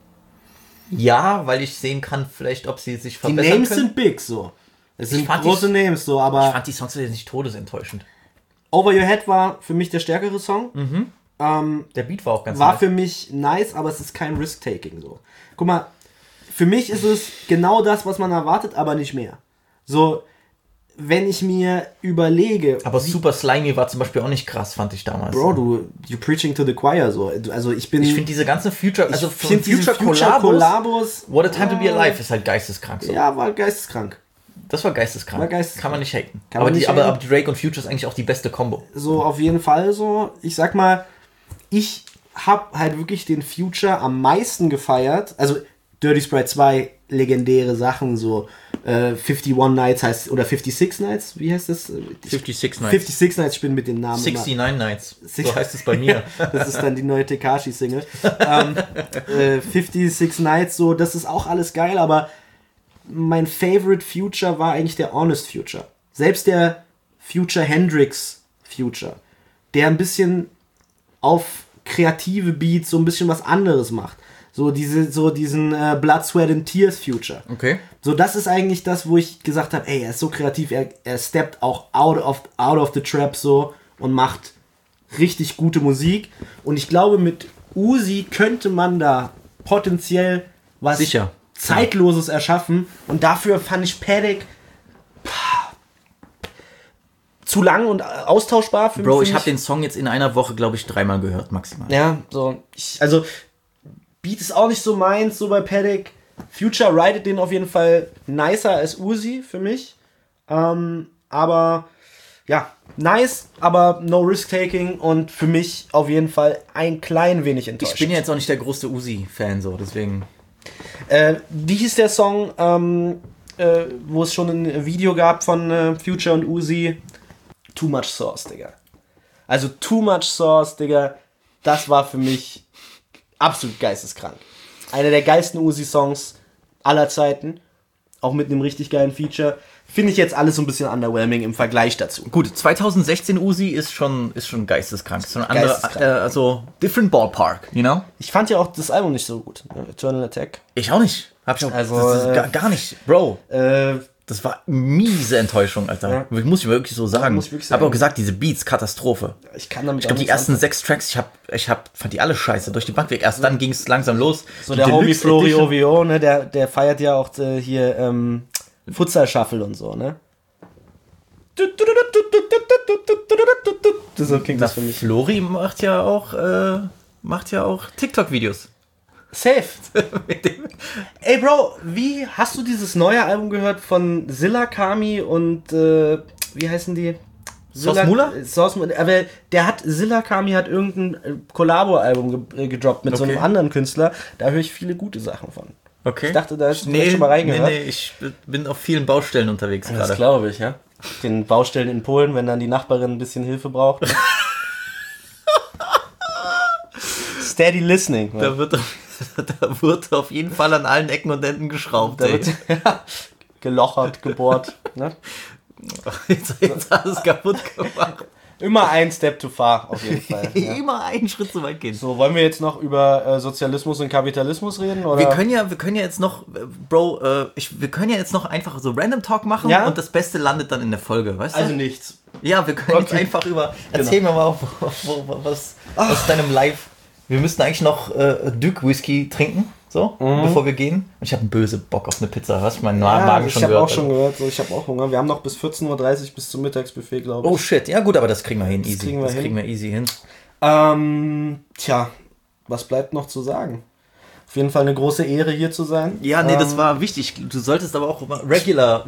Ja, weil ich sehen kann, vielleicht, ob sie sich Die verbessern Names können. sind big, so. Es sind fand große Names, so, aber Ich fand die Songs nicht todesenttäuschend. Over Your Head war für mich der stärkere Song. Der Beat war auch ganz War nice. für mich nice, aber es ist kein Risk-Taking, so. Guck mal, für mich ist es genau das, was man erwartet, aber nicht mehr. So, wenn ich mir überlege... Aber Super Slimy war zum Beispiel auch nicht krass, fand ich damals. Bro, you're preaching to the choir, so. Also ich bin... Ich finde diese ganzen Future, ich also find diese Future Kollabos... What a Time to Be Alive ist halt geisteskrank. So. Ja, war geisteskrank. Das war geisteskrank. War geisteskrank. Kann man nicht haten. Kann Aber, man nicht aber haten. Drake und Future ist eigentlich auch die beste Kombo. So, auf jeden Fall so. Ich sag mal, ich hab halt wirklich den Future am meisten gefeiert. Also, Dirty Sprite 2 legendäre Sachen, so 51 Nights heißt, oder 56 Nights, wie heißt das? 56 Nights. 56 Nights, ich bin mit den Namen 69 Nights, Six- so heißt es bei mir. Das ist dann die neue Tekashi-Single. 56 Nights, so, das ist auch alles geil, aber mein Favorite Future war eigentlich der Honest Future. Selbst der Future Hendrix Future, der ein bisschen auf kreative Beats so ein bisschen was anderes macht. So diesen Blood, Sweat and Tears Future. Okay. So, das ist eigentlich das, wo ich gesagt habe, ey, er ist so kreativ, er steppt auch out of the trap so und macht richtig gute Musik. Und ich glaube, mit Uzi könnte man da potenziell was Sicher. Zeitloses erschaffen. Und dafür fand ich Paddock zu lang und austauschbar für Bro, für ich mich. habe den Song jetzt in einer Woche, glaube ich, 3-mal gehört, maximal. Ja, so. Also, Beat ist auch nicht so meins, so bei Paddock. Future ridet den auf jeden Fall nicer als Uzi für mich. Aber, ja, nice, aber no risk-taking und für mich auf jeden Fall ein klein wenig enttäuscht. Ich bin ja jetzt auch nicht der größte Uzi-Fan, so, deswegen. Wie hieß der Song, wo es schon ein Video gab von Future und Uzi? Too Much Sauce, Digga. Also Too Much Sauce, Digga, das war für mich absolut geisteskrank. Einer der geilsten Uzi-Songs aller Zeiten. Auch mit einem richtig geilen Feature. Finde ich jetzt alles so ein bisschen underwhelming im Vergleich dazu. Gut, 2016 Uzi ist schon geisteskrank. So ein anderer, Geisteskrank. also different ballpark, you know? Ich fand ja auch das Album nicht so gut. Ne? Eternal Attack. Ich auch nicht. Hab ich auch, Also, das ist gar nicht. Bro, Äh, das war miese Enttäuschung, Alter. Muss ich wirklich so sagen. muss ich wirklich Hab sagen. auch gesagt, diese Beats, Katastrophe. ich kann damit Ich glaube, die ersten 6 Tracks, fand die alle scheiße, durch die Bank weg. Erst dann ging es langsam los. So Die der Homie Deluxe Flori Edition- OVO, ne, der feiert ja auch hier Futsal Shuffle und so, ne? So klingt Na, das für mich. Flori macht ja auch TikTok-Videos. Safe. Ey Bro, wie hast du dieses neue Album gehört von Zilla Kami und wie heißen die? Sauce Mula? Sauce Mula. Aber Zilla Kami hat irgendein Collabo-Album gedroppt mit so einem Okay. anderen Künstler. Da höre ich viele gute Sachen von. Okay. Ich dachte, da hast du vielleicht schon mal reingehört. Nee, ich bin auf vielen Baustellen unterwegs Das gerade. glaube ich, ja. Den Baustellen in Polen, wenn dann die Nachbarin ein bisschen Hilfe braucht. Steady listening. Da wird auf jeden Fall an allen Ecken und Enden geschraubt. Da ey. wird gelochert, gebohrt. Ne? Jetzt hast du es kaputt gemacht. Immer ein Step too far, auf jeden Fall. Ja. Immer einen Schritt zu weit gehen. So, wollen wir jetzt noch über Sozialismus und Kapitalismus reden? Oder? Wir können ja jetzt noch, Bro, wir können ja jetzt noch einfach so Random Talk machen Ja? und das Beste landet dann in der Folge, weißt du? Also nichts. Ja, wir können jetzt Okay. einfach erzähl mir mal, was aus deinem Live. Wir müssten eigentlich noch Duke Whisky trinken, so, bevor wir gehen. Und ich habe einen böse Bock auf eine Pizza, hast du meinen Magen ich schon habe gehört? auch schon gehört, so, ich habe auch Hunger. Wir haben noch bis 14.30 Uhr bis zum Mittagsbuffet, glaube ich. Oh shit, ja gut, aber das kriegen wir hin, easy. kriegen wir hin. Kriegen wir easy hin. Tja, was bleibt noch zu sagen? Auf jeden Fall eine große Ehre, hier zu sein. Ja, nee, das war wichtig. Du solltest aber auch regular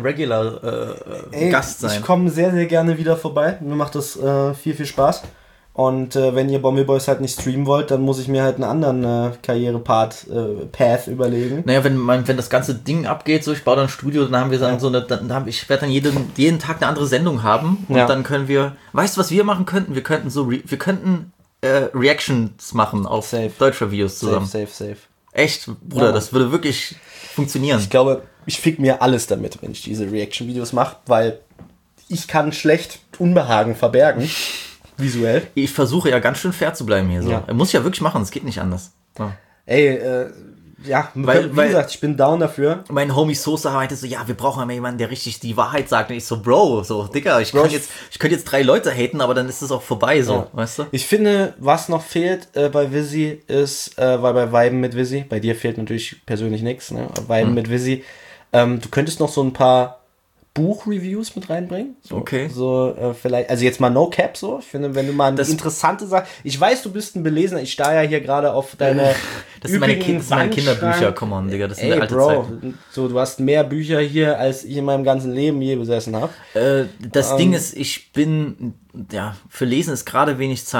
Gast sein. Ich komme sehr, sehr gerne wieder vorbei. Mir macht das viel Spaß. Und wenn ihr Bommel Boys halt nicht streamen wollt, dann muss ich mir halt einen anderen Path überlegen. Naja, wenn das ganze Ding abgeht, so ich baue dann ein Studio, dann haben wir dann ich werde dann jeden Tag eine andere Sendung haben und Ja. dann können wir, weißt du, was wir machen könnten? Wir könnten Reactions machen auf Safe. Deutschrap-Videos zusammen. Safe. Echt, Bruder, Ja. das würde wirklich funktionieren. Ich glaube, ich fick mir alles damit, wenn ich diese Reaction-Videos mache, weil ich kann schlecht Unbehagen verbergen. Visuell. Ich versuche ja ganz schön fair zu bleiben hier. So. Ja. Muss ich ja wirklich machen, es geht nicht anders. Ja. Ey, wie gesagt, ich bin down dafür. Mein Homie Sosa meinte so, ja, wir brauchen aber jemanden, der richtig die Wahrheit sagt. Und ich so, Bro, so, Digga, ich könnte jetzt 3 Leute haten, aber dann ist es auch vorbei, so, Ja. weißt du? Ich finde, was noch fehlt bei Visi ist, weil bei Viben mit Visi, bei dir fehlt natürlich persönlich nichts, ne? Viben mit Visi, du könntest noch so ein paar Buchreviews mit reinbringen. So, Okay. So, vielleicht, also jetzt mal no cap so. Ich finde, wenn du mal eine Das- interessante Sache, ich weiß, du bist ein Belesener, ich starre ja hier gerade auf deine Das sind meine, üppigen das sind meine Wandschrank. Kinderbücher, come on, Digga, das sind Ey, alte Bro, Zeiten. so, du hast mehr Bücher hier, als ich in meinem ganzen Leben je besessen habe. Das Ding ist, ich bin, ja, für Lesen ist gerade wenig Zeit.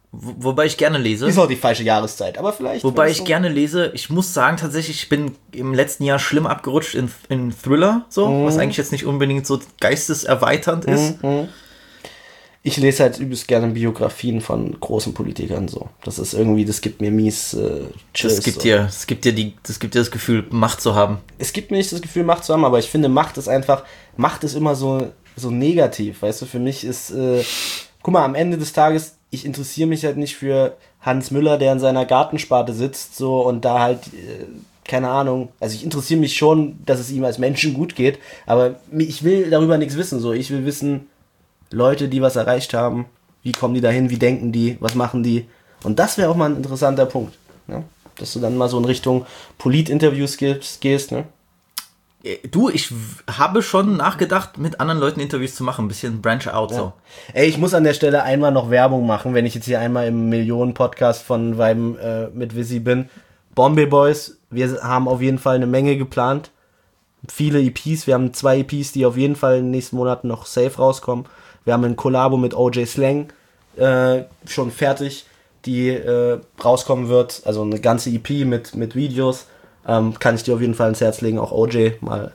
Wobei ich gerne lese. Ist auch die falsche Jahreszeit, aber vielleicht. Wobei ich gerne lese. Ich muss sagen, tatsächlich, ich bin im letzten Jahr schlimm abgerutscht in Thriller, so, was eigentlich jetzt nicht unbedingt so geisteserweiternd ist. Ich lese halt übelst gerne Biografien von großen Politikern, so. Das ist irgendwie, das gibt mir mies Chills. Das gibt dir das Gefühl, Macht zu haben. Es gibt mir nicht das Gefühl, Macht zu haben, aber ich finde, Macht ist immer so negativ, weißt du, für mich ist, guck mal, am Ende des Tages, ich interessiere mich halt nicht für Hans Müller, der in seiner Gartensparte sitzt, so, und da halt, keine Ahnung, also ich interessiere mich schon, dass es ihm als Menschen gut geht, aber ich will darüber nichts wissen, so, ich will wissen, Leute, die was erreicht haben, wie kommen die dahin, wie denken die, was machen die, und das wäre auch mal ein interessanter Punkt, ne? Dass du dann mal so in Richtung Polit-Interviews gehst, ne? Du, ich habe schon nachgedacht, mit anderen Leuten Interviews zu machen, ein bisschen branch out, so. Ey, ich muss an der Stelle einmal noch Werbung machen, wenn ich jetzt hier einmal im Millionen-Podcast von Vibe mit Visi bin. Bombay Boys, wir haben auf jeden Fall eine Menge geplant. Viele EPs, wir haben 2 EPs, die auf jeden Fall in den nächsten Monaten noch safe rauskommen. Wir haben ein Kollabo mit OJ Slang schon fertig, die rauskommen wird. Also eine ganze EP mit Videos. Kann ich dir auf jeden Fall ins Herz legen, auch OJ mal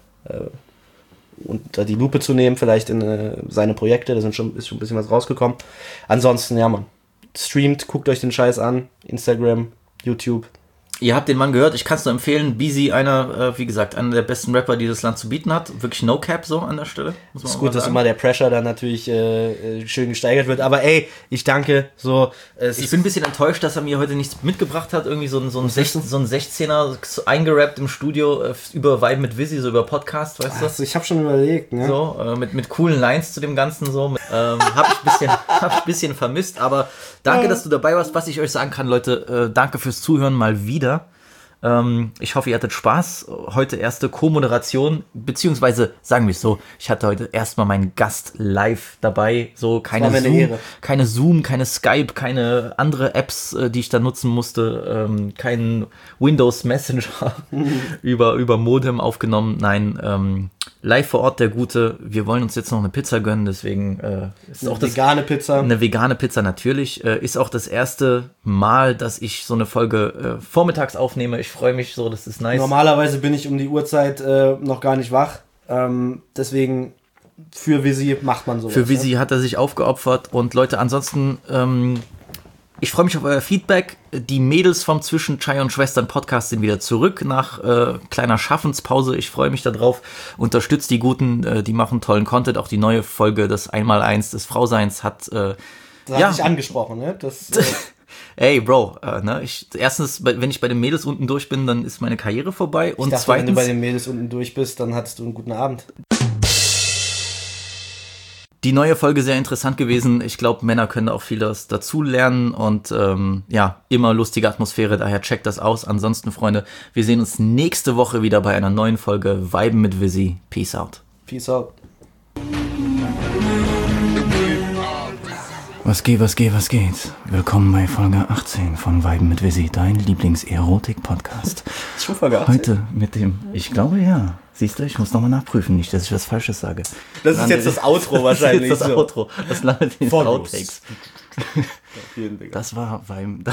unter die Lupe zu nehmen, vielleicht in seine Projekte, da ist schon ein bisschen was rausgekommen. Ansonsten, ja man, streamt, guckt euch den Scheiß an, Instagram, YouTube. Ihr habt den Mann gehört, ich kann es nur empfehlen. Beezy, wie gesagt, einer der besten Rapper, die das Land zu bieten hat. Wirklich no cap so an der Stelle. Muss man ist auch gut, mal dass sagen. immer der Pressure dann natürlich schön gesteigert wird. Aber ey, ich danke. So, Ich bin ein bisschen enttäuscht, dass er mir heute nichts mitgebracht hat. Irgendwie so ein 16er so eingerappt im Studio über Vibe mit Visi, so über Podcast, weißt du? Also ich habe schon überlegt, ne? So, mit coolen Lines zu dem Ganzen so. Hab ich ein bisschen vermisst, aber danke, dass du dabei warst. Was ich euch sagen kann, Leute, danke fürs Zuhören mal wieder. Ich hoffe, ihr hattet Spaß. Heute erste Co-Moderation, beziehungsweise sagen wir es so, ich hatte heute erstmal meinen Gast live dabei. So keine Zoom, keine Skype, keine andere Apps, die ich da nutzen musste, kein Windows Messenger über Modem aufgenommen. Nein, live vor Ort der Gute. Wir wollen uns jetzt noch eine Pizza gönnen, deswegen ist auch vegane Pizza. Eine vegane Pizza natürlich. Ist auch das erste Mal, dass ich so eine Folge vormittags aufnehme. Ich freue mich so, das ist nice. Normalerweise bin ich um die Uhrzeit noch gar nicht wach. Deswegen für Visi macht man sowas. Für Visi hat er sich aufgeopfert. Und Leute, ansonsten, ich freue mich auf euer Feedback. Die Mädels vom Zwischen Chai und Schwestern Podcast sind wieder zurück nach kleiner Schaffenspause. Ich freue mich darauf. Unterstützt die Guten, die machen tollen Content. Auch die neue Folge des 1x1 des Frauseins hat... das hat dich angesprochen, ne? Das... Ey, Bro, erstens, wenn ich bei den Mädels unten durch bin, dann ist meine Karriere vorbei. Und dachte, zweitens, wenn du bei den Mädels unten durch bist, dann hattest du einen guten Abend. Die neue Folge sehr interessant gewesen. Ich glaube, Männer können auch vieles dazu lernen und immer lustige Atmosphäre, daher checkt das aus. Ansonsten, Freunde, wir sehen uns nächste Woche wieder bei einer neuen Folge Viben mit Visi. Peace out. Peace out. Was geht? Willkommen bei Folge 18 von Viben mit Visi, dein Lieblings-Erotik-Podcast. Ist schon Folge 18? Heute mit dem, ich glaube ja. Siehst du, ich muss nochmal nachprüfen, nicht, dass ich was Falsches sage. Das ist jetzt das Outro wahrscheinlich. Das ist jetzt das Outro. Das landet in den Follows. Outtakes. Das war Viben.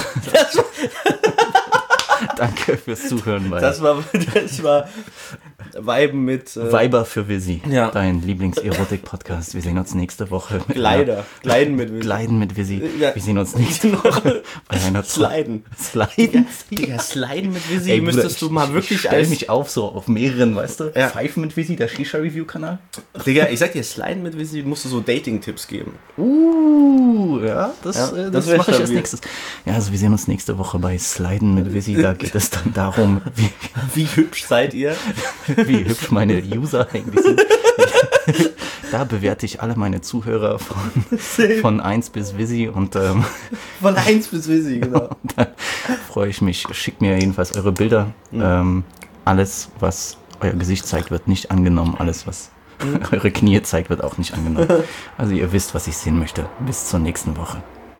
Danke fürs Zuhören. Das war Viben mit... Weiber für Visi, Ja. dein Lieblings-Erotik-Podcast. Wir sehen uns nächste Woche. Gleiten mit Visi. Gleiten mit Visi. Ja. Wir sehen uns nächste Woche bei einer Sliden. Digga, Sliden mit Visi Ey, Bruder, müsstest du mal wirklich ich stell mich auf, so auf mehreren, weißt du? Ja. Pfeifen mit Visi, der Shisha-Review-Kanal. Digga, ich sag dir, Sliden mit Visi musst du so Dating-Tipps geben. Ja, das wär mache ich als stabil. nächstes. Ja, also wir sehen uns nächste Woche bei Sliden mit Visi. Da geht es dann darum, Wie hübsch seid ihr? wie hübsch meine User eigentlich sind. Da bewerte ich alle meine Zuhörer von 1 bis Visi und Von 1 bis Visi, genau. dann freue ich mich. Schickt mir jedenfalls eure Bilder. Alles, was euer Gesicht zeigt, wird nicht angenommen. Alles, was eure Knie zeigt, wird auch nicht angenommen. Also ihr wisst, was ich sehen möchte. Bis zur nächsten Woche.